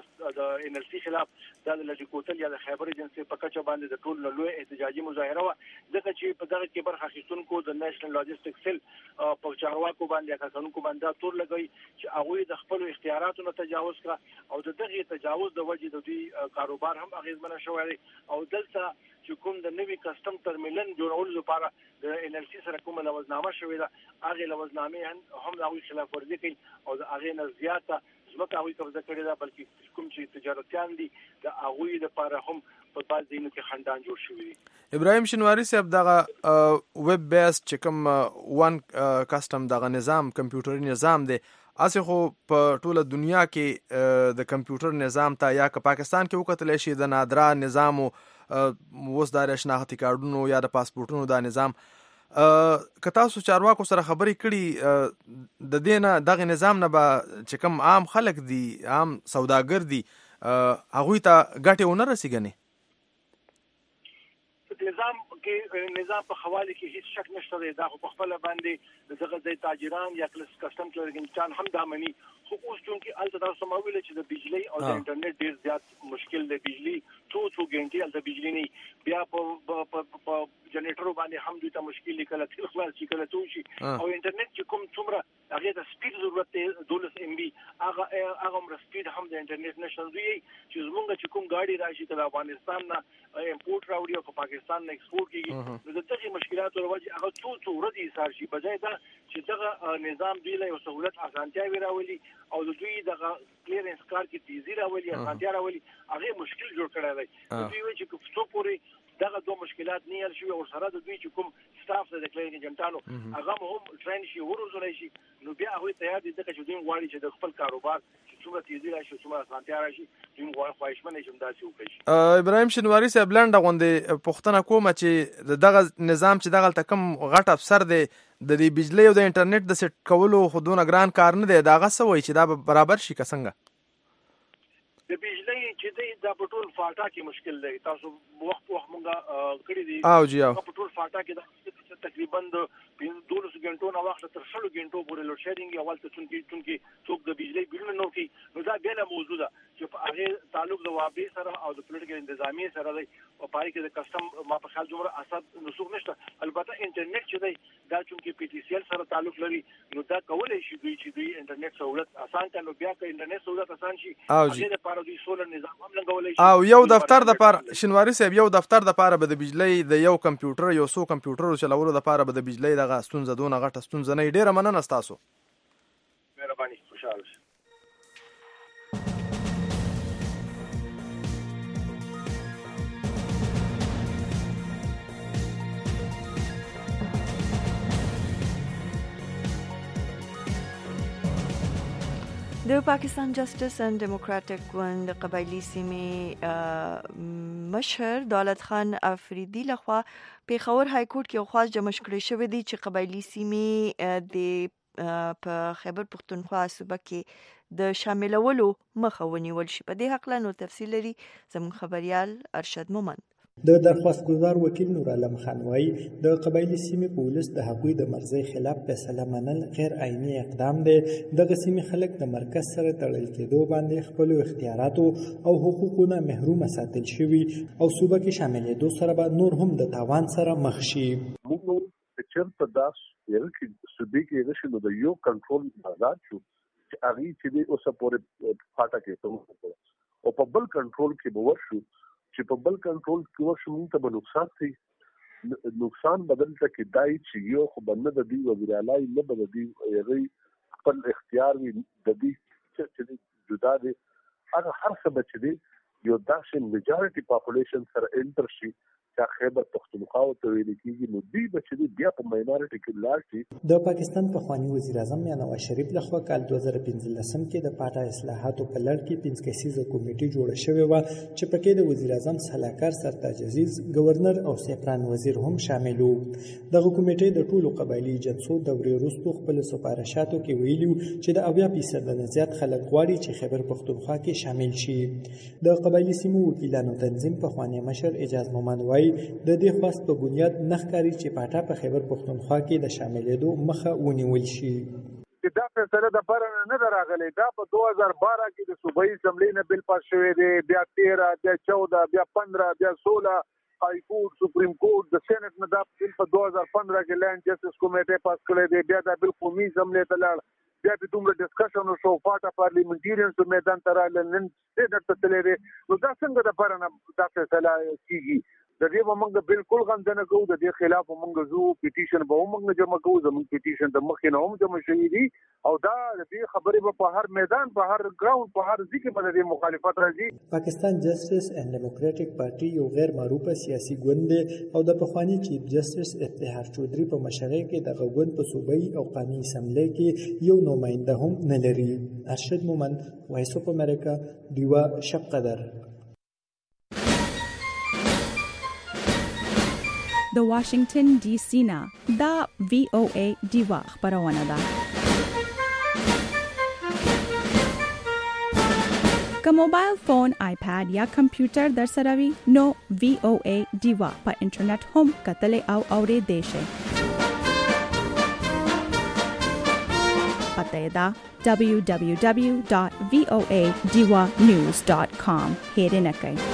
[SPEAKER 5] ان ال سي خلاف د لږ کوتل یا د خیبر ایجنسی په کچه باندې د ټول لوی احتجاجي مظاهره و دغه چې په دغه کې برخه اخیستونکو د نېشنل لاجستیک سیل په چارواکو باندې کسانو باندې تور لګوي چې هغه د خپل اختیاراتو نه تجاوز کړ او د دغه تجاوز د وجې د دوی کاروبار هم اغیزمن شوی او دلته چې کوم د نوي کسٹم ترمینل جوړولو لپاره د ان ال سي سره کومه لوزنامه شوې ده هغه لوزنامه هم د خلاف ورزي کوي او د هغه نه زیاته ځمکه هغه قبضه کړې ده بلکې کوم چې تجارتيان دي د هغه لپاره هم په بعض ځینو کې خندان جوړ شوی دي. ابراهيم شنواری صاحب دغه ویب بیس چې کوم وان کسٹم دغه نظام کمپیوټري نظام دی اسه خو په ټوله دنیا کې د کمپیوټر نظام ته یا که پاکستان کې وکتل شي د نادرا نظام او وس د شناختی کارډونو یا د پاسپورتونو دا نظام که تاسو چارواکو سره خبرې کړي د دینه دغه نظام نه به چې کوم عام خلک دي عام سوداګر دي هغه ته ګټه ونه رسیږي. نظام کې نظام په حواله کې هیڅ شک نشته دا خو په خپل باندې دغه د تاجران یا کسٹم کلرګنچان هم دامني خو اوس چونکی الته تاسو مویل چې د بجلی او د انټرنیټ ډیر زیات مشکل دی بجلی تو تو ګنټي الته بجلی نه بیا په جنریټر باندې هم دوی ته مشکل لیکل تل خلاص چې کله تو شي او انټرنیټ چې کوم څومره هغه د سپیډ ضرورت دی دولس ام بي هغه هغه مر سپیډ هم د انټرنیټ نشته دی چې زمونږ چې کوم ګاډي راشي د افغانستان نه امپورټ راوړي او په پاکستان نه ایکسپورټ کیږي نو د دغه مشکلاتو وجه هغه څو څو ورځې ایثار شي بجای دا چې دغه نظام دوی له سہولت اسانتیاوي راولي او د دوی دغه کلیرنس کار کې تیزی راولي اسانتیا راولي هغه مشکل جوړ کړی دی دوی وایي چې څو پورې دغه دوه مشکلات نه حل شي او سره د دوی چې کوم سټاف د کلیرنس ایجنټانو هغه هم ټرین شي ورزولای شي نو بیا هغه تیار دي چې دوی غواړي چې د خپل کاروبار څومره تیزی راشي څومره اسانتیا راشي دوی غواړي خواهشمن شي داسې وکړي.
[SPEAKER 2] ابراهیم شنواری صاحب لنډه غونډه پښتنه کومه چې دغه نظام چې دغه تکم غټ افسر دی د دې بجلی او د انټرنیټ د سیټ کولو خودونه ګران کار نه دی داغه سوي چې دا برابر شي څنګه
[SPEAKER 5] د بجلی چې دی دا په ټول فاټا کې مشکل دی تاسو وخت وخت مونږه کړی دی
[SPEAKER 2] او جی او
[SPEAKER 5] په ټول فاټا کې دا تقریبا د دولس غنټو نه وخت تر شلو غنټو پورې لوډ شیډینګ اول ته چونکی چونکی څوک د بجلی بیلونه نو کې نو دا بیل موضوع ده چې په هغه تعلق د وابي سره او د پولیټیکل انتظامی سره دی او پای کې د کسٹم ما په خیال جمهور اسد نسوخ نشته البته انټرنیټ چې دی دا چونکی پی ټی سی ال سره تعلق لري نو دا کولای شي دوی چې دوی انټرنیټ سہولت آسان کړي بیا که انټرنیټ سہولت آسان شي هغه د پاره دوی سولر نظام هم لګولای شي
[SPEAKER 2] او یو دفتر د پاره شنواری صاحب یو دفتر د پاره به د بجلی د یو کمپیوټر یو سو کمپیوټر چلولو د پاره به د بجلی دغه ستونزه دونه غټه ستونزه نه ډیره مننه تاسو
[SPEAKER 5] مهرباني خوشاله
[SPEAKER 1] د پاکستان جسټس اند ډیموکراټک ګوند قبایلی سیمې مشر دولت خان افریدي لخوا پیښور های کورټ کې خواست جمع کړی شوی دی چې قبایلی سیمې د په خیبر پښتونخوا صوبه کې د شاملولو مخه ونیول شي. په دې حق لا نور تفصیل لري زموږ خبريال ارشد مومند.
[SPEAKER 7] د درخواست گزار وکیل نور علم خان وایي د قبایلی سیمې په ولس د هغوی د مرزي خلاف فیصله منل غیر عیني اقدام دی. دغه سیمې خلک د مرکز سره تړل کېدو باندې خپل اختیاراتو او حقوقونه محروم ساتل شوي او صوبه کې شاملېدو سره به نور هم د تاوان سره مخ شي.
[SPEAKER 8] موږ چېرته داس یو کې صوبې کې راشي نو د یو کنټرول آزاد شو چې هغه چې د اوسه پورې فاټا کې ته او په بل کنټرول کې به ورشو چې په بل کنټرول کې ورشو موږ ته به نقصان شي نقصان بدل ته کې دای چې یو خو بنه د دې وزیر اعلی نه به د دې هغه خپل اختیار وي د دې چې جدا دي هغه هر څه بچ دي یو داسې میجارټي پاپولیشن سره انټر شي چې خیبر پښتونخوا ته ویل کېږي نو دی بچ دي بیا په ماینورټي کې لاړ شي.
[SPEAKER 7] د پاکستان پخوانی وزیر اعظم یا نواز شریف لخوا کال دوه زره پنځلسم کې د پاټا اصلاحاتو په لړ کې پنځه کسیزه کمیټه جوړه شوې و چې پکې د وزیر اعظم سلاکار سرتاج عزیز گورنر او سیپران وزیر هم شامل وو. دغه کمیټه د ټولو قبایلی جنسو دورې وروسته خپل سفارشاتو کې ویلي چې د اویا فیصد نه زیات خلک غواړي چې خیبر پښتونخوا کې شامل شي. د قبایلی سیمو وکیلانو تنظیم پخوانی مشر اجاز مومند وایي د دې خواست په بنیاد نه ښکاري چې پاټا په خیبر پښتونخوا کې د شاملېدو مخه ونیول شي.
[SPEAKER 8] دا فیصله د پر نه راغلی دا په دوه هزار بارہ کې د صوبایي اسمبلی نه بل پاس شوی دی بیا تیرہ بیا چودہ بیا پندرہ بیا سولہ های کورټ سپریم کورټ د سېنات نه دا بل په دوه هزار پندرہ کې لینډ جسټس کمیټه پاس کړی دی بیا دا بل قومي اسمبلی ته لاړ بیا په دومره ډسکشن شو فاټا پارلیمنټریانز په میدان ته راغلل نن سېنات ته تللی دی نو دا څنګه د پر نه دا فیصله کیږي. د دې به موږ بالکل غندنه کوو د دې خلاف موږ زو پیټیشن به موږ جمع کوو زموږ پیټیشن د مخې نه هم جمع شوی دی او دا د دې خبرې به په هر میدان په هر ګراوند په هر ځای کې به د مخالفت راځي.
[SPEAKER 7] پاکستان جسټس اند ډیموکراټک پارټي یو غیر معروفه سیاسي ګوند دی او د پخوانی چیف جسټس افتخار چودري په مشرۍ کې د غوند په صوبایي او قومي اسمبلی کې یو نماینده هم نه لري. ارشد مومند وایس اف امریکا دیوا شب قدر.
[SPEAKER 6] د واشنگټن ډي سي نه دا وی او ای دیوا خبرونه ده. که موبایل فون آیپاد یا کمپیوټر در سره وي نو وی او ای دیوا په انټرنیټ هم کتل او اورېدای شئ. پته دا دبلیو دبلیو دبلیو ډاٹ وی او ای دیوا نیوز ډاٹ کام هیرنه کوي.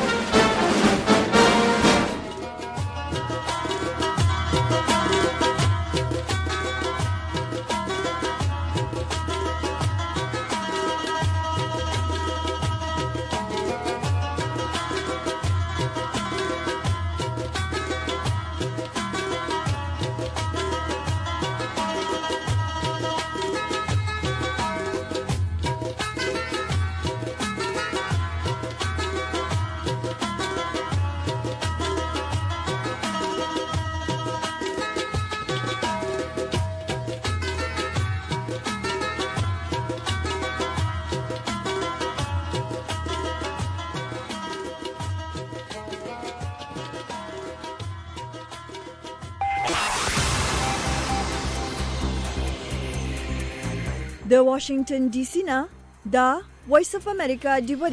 [SPEAKER 1] د واشنگټن ډي سي نه دا وایس اف امریکا دی